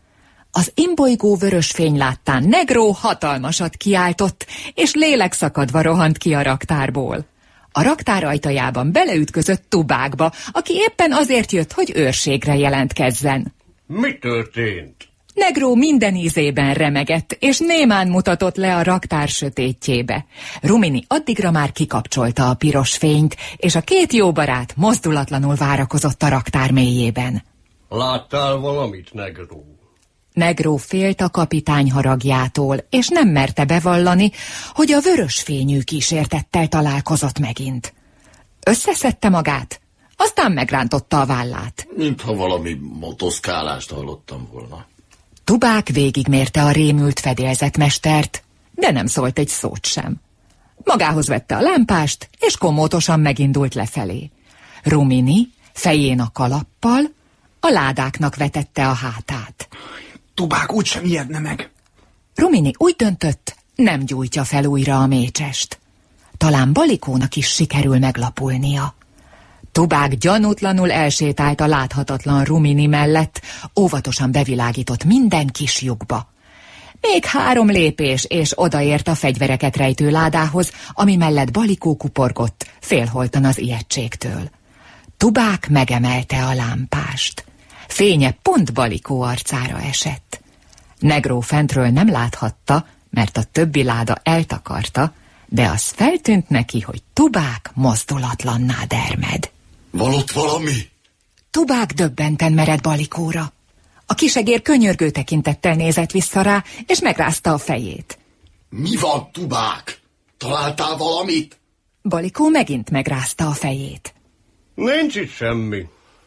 Az imbolygó vörös fény láttán Negró hatalmasat kiáltott, és lélekszakadva rohant ki a raktárból. A raktár ajtajában beleütközött Tubákba, aki éppen azért jött, hogy őrségre jelentkezzen. Mi történt? Negró minden ízében remegett, és némán mutatott le a raktár sötétjébe. Rumini addigra már kikapcsolta a piros fényt, és a két jó barát mozdulatlanul várakozott a raktár mélyében. Láttál valamit, Negró? Negró félt a kapitány haragjától, és nem merte bevallani, hogy a vörös fényű kísértettel találkozott megint. Összeszedte magát, aztán megrántotta a vállát. Mintha valami motoszkálást hallottam volna. Tubák végigmérte a rémült fedélzetmestert, de nem szólt egy szót sem. Magához vette a lámpást, és komótosan megindult lefelé. Rumini fején a kalappal, a ládáknak vetette a hátát. Tubák úgysem ijedne meg. Rumini úgy döntött, nem gyújtja fel újra a mécsest. Talán Balikónak is sikerül meglapulnia. Tubák gyanútlanul elsétált a láthatatlan Rumini mellett, óvatosan bevilágított minden kis lyukba. Még 3 lépés, és odaért a fegyvereket rejtő ládához, ami mellett Balikó kuporgott, félholtan az ijegységtől. Tubák megemelte a lámpást. Fénye pont Balikó arcára esett. Negró fentről nem láthatta, mert a többi láda eltakarta, de az feltűnt neki, hogy Tubák mozdulatlanná dermed. Van ott valami? Tubák döbbenten mered Balikóra. A kisegér könyörgő tekintettel nézett vissza rá, és megrázta a fejét. Mi van, Tubák? Találtál valamit? Balikó megint megrázta a fejét. Nincs itt semmi.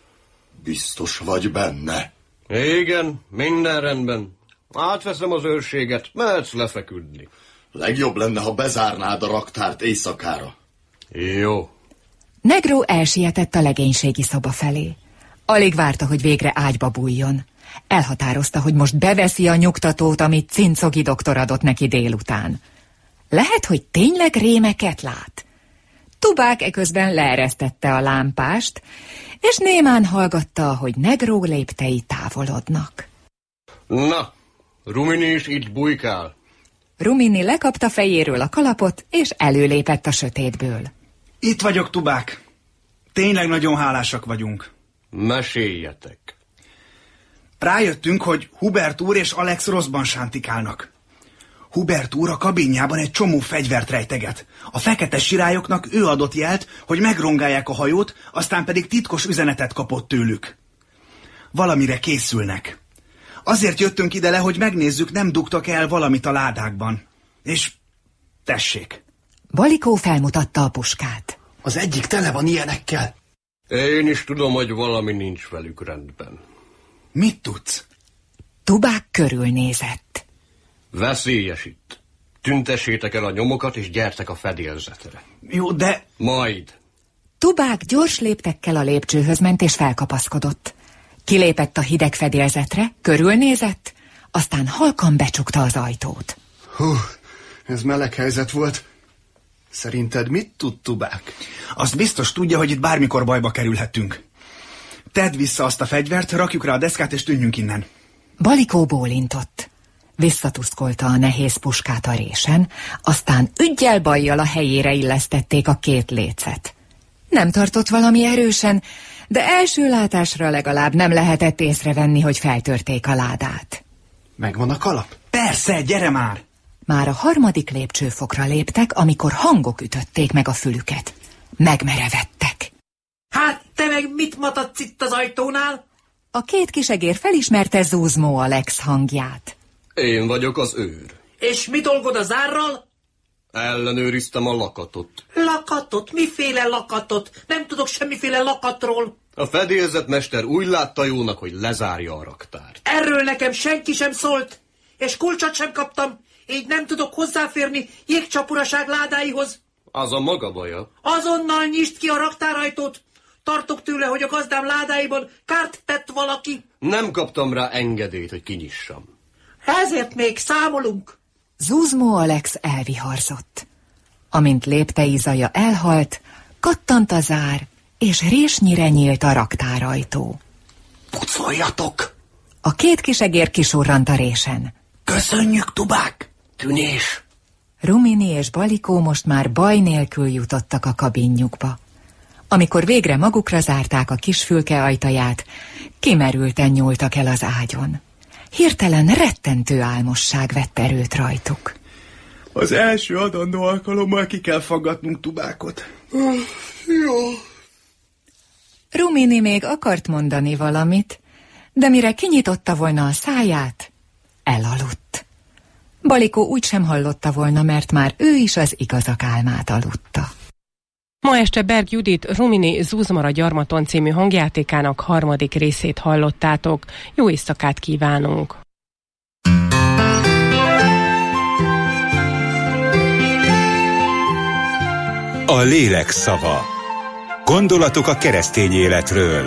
Biztos vagy benne? Igen, minden rendben. Átveszem az őrséget, mehetsz lefeküdni. Legjobb lenne, ha bezárnád a raktárt éjszakára. Jó. Negró elsietett a legénységi szoba felé. Alig várta, hogy végre ágyba bújjon. Elhatározta, hogy most beveszi a nyugtatót, amit Cincogi doktor adott neki délután. Lehet, hogy tényleg rémeket lát? Tubák eközben leeresztette a lámpást, és némán hallgatta, hogy Negró léptei távolodnak. Na, Rumini is itt bujkál. Rumini lekapta fejéről a kalapot, és előlépett a sötétből. Itt vagyok, Tubák. Tényleg nagyon hálásak vagyunk. Meséljetek. Rájöttünk, hogy Hubert úr és Alex rosszban sántikálnak. Hubert úr a kabinjában egy csomó fegyvert rejteget. A fekete sirályoknak ő adott jelt, hogy megrongálják a hajót, aztán pedig titkos üzenetet kapott tőlük. Valamire készülnek. Azért jöttünk ide le, hogy megnézzük, nem dugtak el valamit a ládákban. És tessék. Balikó felmutatta a puskát. Az egyik tele van ilyenekkel. Én is tudom, hogy valami nincs velük rendben. Mit tudsz? Tubák körülnézett. Veszélyes itt. Tüntessétek el a nyomokat, és gyertek a fedélzetre. Jó, de... Majd. Tubák gyors léptekkel a lépcsőhöz ment, és felkapaszkodott. Kilépett a hideg fedélzetre, körülnézett, aztán halkan becsukta az ajtót. Hú, ez meleg helyzet volt. Szerinted mit tud Tubák? Azt biztos tudja, hogy itt bármikor bajba kerülhetünk. Tedd vissza azt a fegyvert, rakjuk rá a deszkát, és tűnjünk innen. Balikó bólintott. Visszatuszkolta a nehéz puskát a résen, aztán üggyel-bajjal a helyére illesztették a 2 lécet. Nem tartott valami erősen, de első látásra legalább nem lehetett észrevenni, hogy feltörték a ládát. Megvan a kalap? Persze, gyere már! Már a 3. lépcsőfokra léptek, amikor hangok ütötték meg a fülüket. Megmerevettek. Hát te meg mit matadsz itt az ajtónál? A 2 kisegér felismerte Zuzmó Alex hangját. Én vagyok az őr. És mi dolgod a zárral? Ellenőriztem a lakatot. Lakatot? Miféle lakatot? Nem tudok semmiféle lakatról. A fedélzetmester úgy látta jónak, hogy lezárja a raktárt. Erről nekem senki sem szólt, és kulcsot sem kaptam, így nem tudok hozzáférni jégcsapuraság ládáihoz. Az a maga baja. Azonnal nyisd ki a raktárajtót. Tartok tőle, hogy a gazdám ládáiban kárt tett valaki. Nem kaptam rá engedélyt, hogy kinyissam. Ezért még számolunk. Zuzmó Alex elviharzott. Amint léptei zaja elhalt, kattant a zár, és résnyire nyílt a raktárajtó. Pucoljatok! A két kisegér kisurrant a résen. Köszönjük, Tubák! Tűnés! Rumini és Balikó most már baj nélkül jutottak a kabinjukba. Amikor végre magukra zárták a kis fülke ajtaját, kimerülten nyúltak el az ágyon. Hirtelen rettentő álmosság vett erőt rajtuk. Az első adandó alkalommal ki kell faggatnunk Tubákot. Jó. Rumini még akart mondani valamit, de mire kinyitotta volna a száját, elaludt. Balikó úgysem hallotta volna, mert már ő is az igazak álmát aludta. Ma este Berg Judit Rumini Zuzmara gyarmaton című hangjátékának 3. részét hallottátok. Jó éjszakát kívánunk! A lélek szava. Gondolatok a keresztény életről.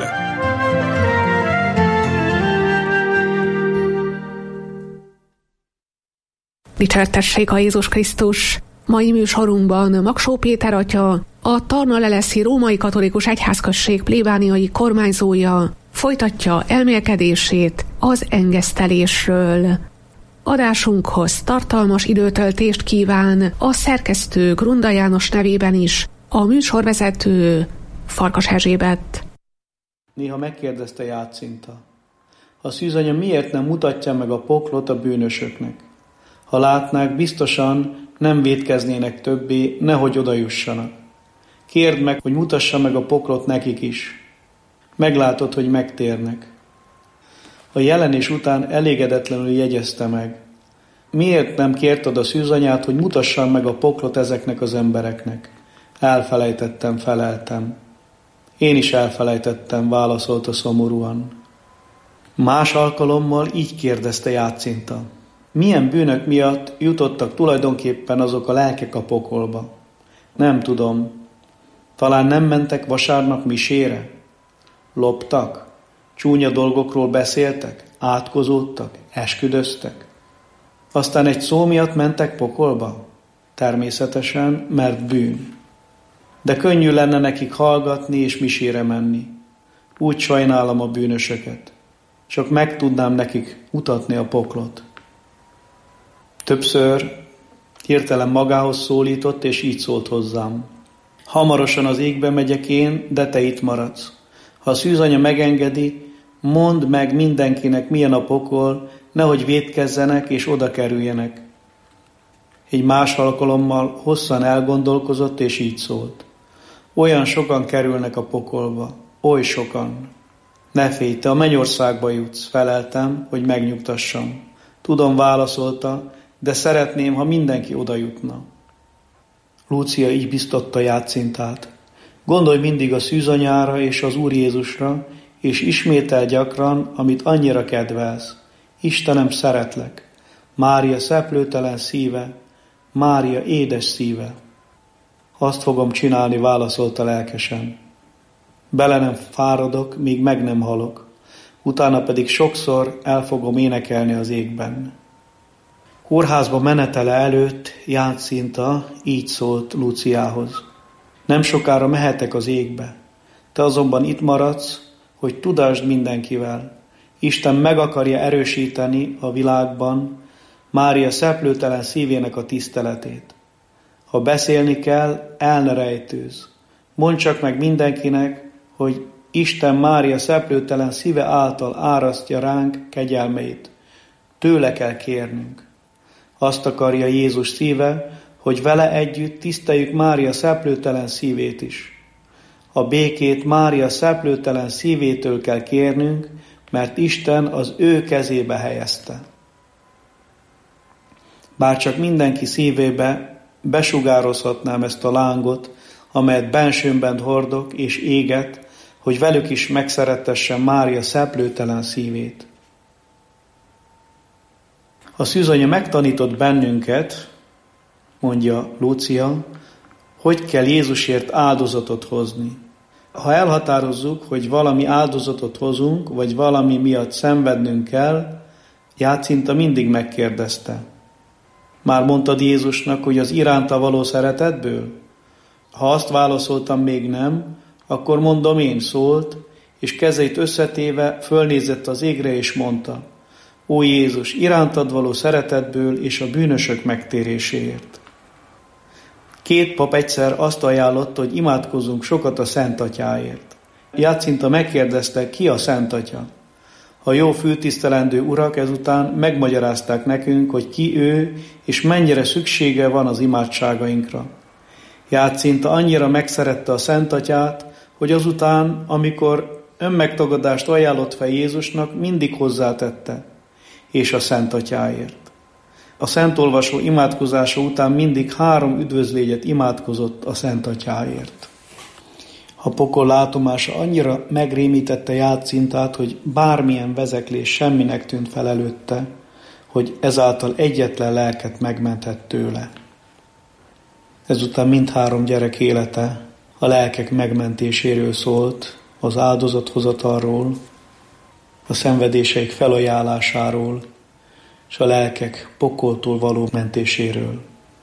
Dicséretessék a Jézus Krisztus! Mai műsorunkban Magsó Péter atya, a Tarna-Leleszi Római Katolikus Egyházközség plébániai kormányzója folytatja elmélkedését az engesztelésről. Adásunkhoz tartalmas időtöltést kíván a szerkesztő Grunda János nevében is a műsorvezető Farkas Erzsébet. Néha megkérdezte Jácinta, a szűzanya miért nem mutatja meg a poklot a bűnösöknek? Ha látnák, biztosan nem vétkeznének többé, nehogy odajussanak. Kérd meg, hogy mutassa meg a poklot nekik is. Meglátod, hogy megtérnek. A jelenés után elégedetlenül jegyezte meg. Miért nem kérted a szűzanyát, hogy mutassam meg a poklot ezeknek az embereknek? Elfelejtettem, feleltem. Én is elfelejtettem, válaszolta szomorúan. Más alkalommal így kérdezte Jácinta. Milyen bűnök miatt jutottak tulajdonképpen azok a lelkek a pokolba? Nem tudom. Talán nem mentek vasárnap misére? Loptak? Csúnya dolgokról beszéltek? Átkozódtak? Esküdöztek? Aztán egy szó miatt mentek pokolba? Természetesen, mert bűn. De könnyű lenne nekik hallgatni és misére menni. Úgy sajnálom a bűnösöket. Csak meg tudnám nekik mutatni a poklot. Többször hirtelen magához szólított, és így szólt hozzám. Hamarosan az égbe megyek én, de te itt maradsz. Ha a szűzanya megengedi, mondd meg mindenkinek, milyen a pokol, nehogy vétkezzenek és oda kerüljenek. Egy más alkalommal hosszan elgondolkozott, és így szólt. Olyan sokan kerülnek a pokolba, oly sokan. Ne félj, te a mennyországba jutsz, feleltem, hogy megnyugtassam. Tudom, válaszolta, de szeretném, ha mindenki oda jutna. Lúcia így biztatta Jácintát. Gondolj mindig a szűzanyára és az Úr Jézusra, és ismétel gyakran, amit annyira kedvelsz. Istenem, szeretlek. Mária szeplőtelen szíve, Mária édes szíve. Azt fogom csinálni, válaszolta lelkesen. Bele nem fáradok, míg meg nem halok. Utána pedig sokszor el fogom énekelni az égben. Kórházba menetele előtt Jácinta így szólt Lúciához. Nem sokára mehetek az égbe. Te azonban itt maradsz, hogy tudasd mindenkivel. Isten meg akarja erősíteni a világban Mária szeplőtelen szívének a tiszteletét. Ha beszélni kell, el ne rejtőzz. Mondd csak meg mindenkinek, hogy Isten Mária szeplőtelen szíve által árasztja ránk kegyelmeit. Tőle kell kérnünk. Azt akarja Jézus szíve, hogy vele együtt tiszteljük Mária szeplőtelen szívét is. A békét Mária szeplőtelen szívétől kell kérnünk, mert Isten az ő kezébe helyezte. Bár csak mindenki szívébe besugározhatnám ezt a lángot, amelyet bensőmben hordok és éget, hogy velük is megszerettessem Mária szeplőtelen szívét. A szűzanya megtanított bennünket, mondja Lúcia, hogy kell Jézusért áldozatot hozni. Ha elhatározzuk, hogy valami áldozatot hozunk, vagy valami miatt szenvednünk kell, Jácinta mindig megkérdezte. Már mondtad Jézusnak, hogy az iránta való szeretetből? Ha azt válaszoltam, még nem, akkor mondom én, szólt, és kezeit összetéve fölnézett az égre, és mondta: Ó Jézus, irántad való szeretetből és a bűnösök megtéréséért. 2 pap egyszer azt ajánlotta, hogy imádkozzunk sokat a Szent Atyáért. Jácinta megkérdezte, ki a Szent Atya. A jó fültisztelendő urak ezután megmagyarázták nekünk, hogy ki ő, és mennyire szüksége van az imádságainkra. Jácinta annyira megszerette a Szent Atyát, hogy azután, amikor önmegtagadást ajánlott fel Jézusnak, mindig hozzátette, és a Szent Atyáért. A szentolvasó imádkozása után mindig 3 üdvözlégyet imádkozott a Szent Atyáért. A pokol látomása annyira megrémítette Jácintát, hogy bármilyen vezeklés semminek tűnt fel előtte, hogy ezáltal egyetlen lelket megmentett tőle. Ezután mindhárom gyerek élete a lelkek megmentéséről szólt, az áldozathozatalról, a szenvedéseik felajánlásáról, és a lelkek pokoltól való mentéséről.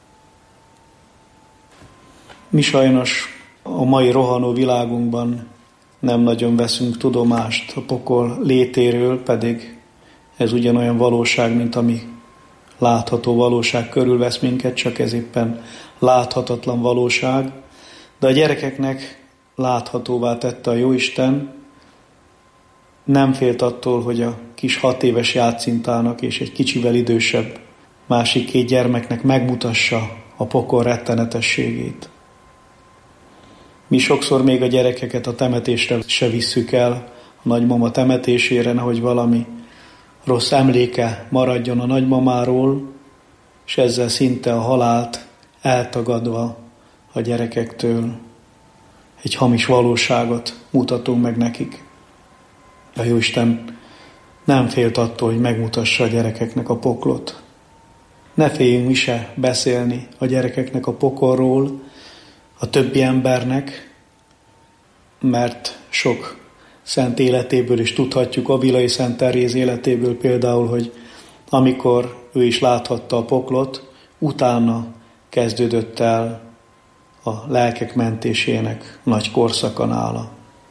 Mi sajnos a mai rohanó világunkban nem nagyon veszünk tudomást a pokol létéről, pedig ez ugyanolyan valóság, mint ami látható valóság körülvesz minket, csak ez éppen láthatatlan valóság. De a gyerekeknek láthatóvá tette a Jóisten, nem félt attól, hogy a kis 6 éves Jácintának és egy kicsivel idősebb másik 2 gyermeknek megmutassa a pokol rettenetességét. Mi sokszor még a gyerekeket a temetésre se visszük el, a nagymama temetésére, nehogy valami rossz emléke maradjon a nagymamáról, és ezzel szinte a halált eltagadva a gyerekektől egy hamis valóságot mutatunk meg nekik. A Jóisten nem félt attól, hogy megmutassa a gyerekeknek a poklot. Ne féljünk mi se beszélni a gyerekeknek a pokolról, a többi embernek, mert sok szent életéből is tudhatjuk, Avilai Szent Teréz életéből például, hogy amikor ő is láthatta a poklot, utána kezdődött el a lelkek mentésének nagy korszaka nála.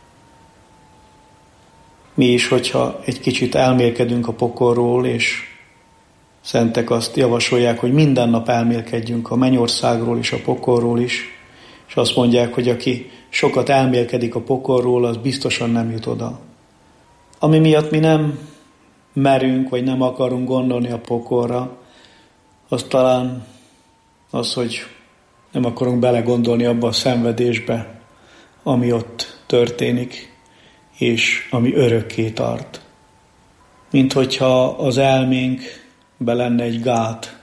Mi is, hogyha egy kicsit elmélkedünk a pokolról, és szentek azt javasolják, hogy minden nap elmélkedjünk a mennyországról és a pokolról is, és azt mondják, hogy aki sokat elmélkedik a pokolról, az biztosan nem jut oda. Ami miatt mi nem merünk, vagy nem akarunk gondolni a pokolra, az talán az, hogy nem akarunk belegondolni abba a szenvedésbe, ami ott történik, és ami örökké tart. Mint hogyha az elménkbe lenne egy gát,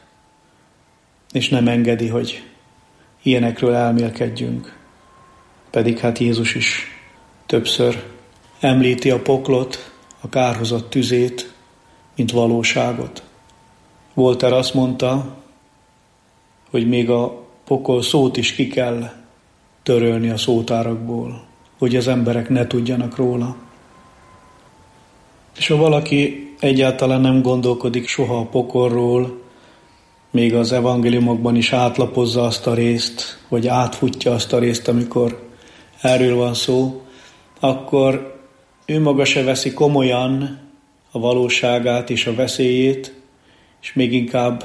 és nem engedi, hogy ilyenekről elmélkedjünk. Pedig hát Jézus is többször említi a poklot, a kárhozott tüzét, mint valóságot. Voltaire azt mondta, hogy még a pokol szót is ki kell törölni a szótárakból, hogy az emberek ne tudjanak róla. És ha valaki egyáltalán nem gondolkodik soha a pokolról, még az evangéliumokban is átlapozza azt a részt, vagy átfutja azt a részt, amikor erről van szó, akkor ő maga se veszi komolyan a valóságát és a veszélyét, és még inkább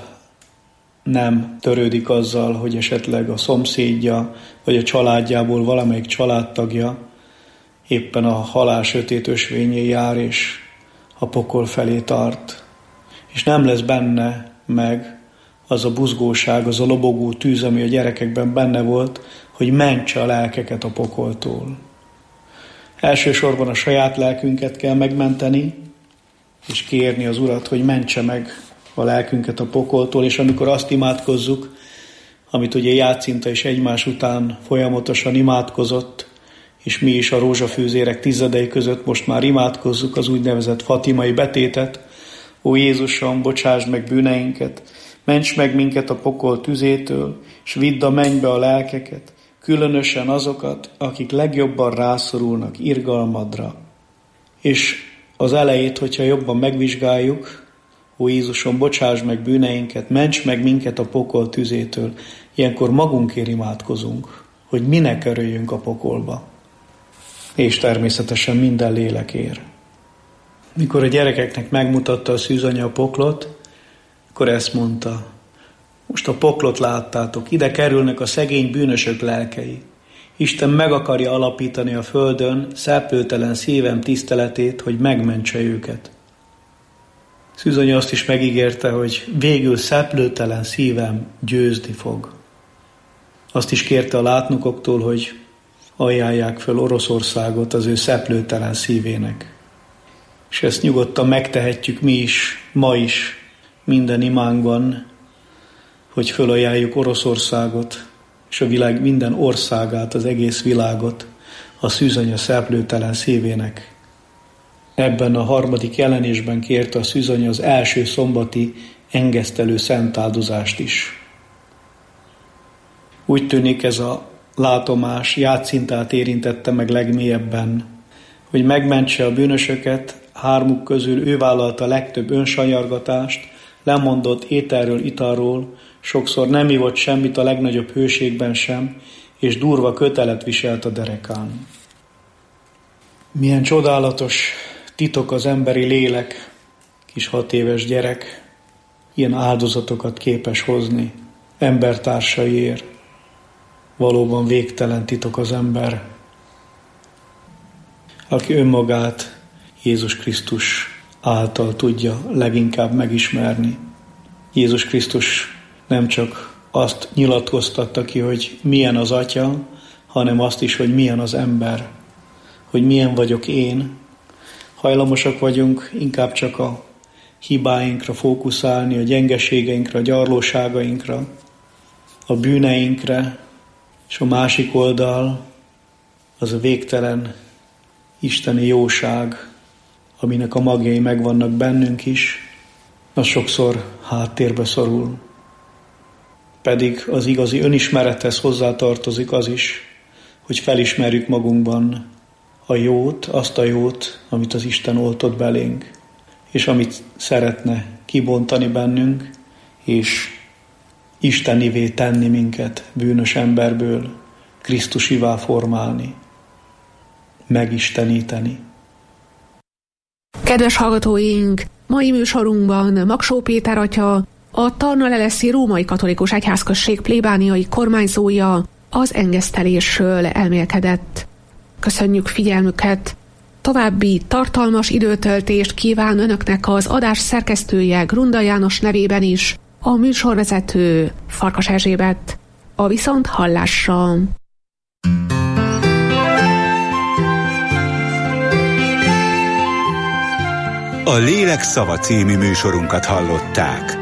nem törődik azzal, hogy esetleg a szomszédja, vagy a családjából valamelyik családtagja éppen a halál sötét ösvényén jár, és a pokol felé tart. És nem lesz benne meg az a buzgóság, az a lobogó tűz, ami a gyerekekben benne volt, hogy mentse a lelkeket a pokoltól. Elsősorban a saját lelkünket kell megmenteni, és kérni az Urat, hogy mentse meg a lelkünket a pokoltól, és amikor azt imádkozzuk, amit ugye Jácinta is egymás után folyamatosan imádkozott, és mi is a rózsafűzérek tizedei között most már imádkozzuk az úgynevezett fatimai betétet. Ó Jézusom, bocsásd meg bűneinket, ments meg minket a pokol tüzétől, és vidd a mennybe a lelkeket, különösen azokat, akik legjobban rászorulnak irgalmadra. És az elejét, hogyha jobban megvizsgáljuk, ó Jézusom, bocsásd meg bűneinket, ments meg minket a pokol tüzétől. Ilyenkor magunkért imádkozunk, hogy mi ne kerüljünk a pokolba. és természetesen minden lélekért. Mikor a gyerekeknek megmutatta a szűzanya a poklot, akkor ezt mondta: most a poklot láttátok, ide kerülnek a szegény bűnösök lelkei. Isten meg akarja alapítani a földön szeplőtelen szívem tiszteletét, hogy megmentse őket. Szűzanya azt is megígérte, hogy végül szeplőtelen szívem győzni fog. Azt is kérte a látnokoktól, hogy ajánlják föl Oroszországot az ő szeplőtelen szívének. És ezt nyugodtan megtehetjük mi is, ma is, minden imánkban, hogy fölajánljuk Oroszországot, és a világ minden országát, az egész világot a szűzanya szeplőtelen szívének. Ebben a harmadik jelenésben kérte a szűzanya az első szombati engesztelő szentáldozást is. Úgy tűnik, ez a látomás játszintát érintette meg legmélyebben, hogy megmentse a bűnösöket, hármuk közül ő vállalta a legtöbb önsanyargatást, lemondott ételről, italról, sokszor nem ivott semmit a legnagyobb hőségben sem, és durva kötelet viselt a derekán. Milyen csodálatos titok az emberi lélek, kis 6 éves gyerek, ilyen áldozatokat képes hozni embertársaiért. Valóban végtelen titok az ember, aki önmagát Jézus Krisztus által tudja leginkább megismerni. Jézus Krisztus nem csak azt nyilatkoztatta ki, hogy milyen az Atya, hanem azt is, hogy milyen az ember, hogy milyen vagyok én. Hajlamosak vagyunk inkább csak a hibáinkra fókuszálni, a gyengeségeinkre, a gyarlóságainkra, a bűneinkre, és a másik oldal az a végtelen isteni jóság, aminek a magjai megvannak bennünk is, az sokszor háttérbe szorul. Pedig az igazi önismerethez hozzátartozik az is, hogy felismerjük magunkban a jót, azt a jót, amit az Isten oltott belénk, és amit szeretne kibontani bennünk, és istenivé tenni minket, bűnös emberből, Krisztusivá formálni, megisteníteni. Kedves hallgatóink, mai műsorunkban Magsó Péter atya, a Tarnaleleszi Római Katolikus Egyházközség plébániai kormányzója az engesztelésről elmélkedett. Köszönjük figyelmüket! További tartalmas időtöltést kíván Önöknek az adás szerkesztője Grunda János nevében is, a műsorvezető Farkas Erzsébet. A viszont hallásra! A Lélek szava című műsorunkat hallották.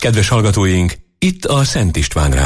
Kedves hallgatóink, itt a Szent István Rádió.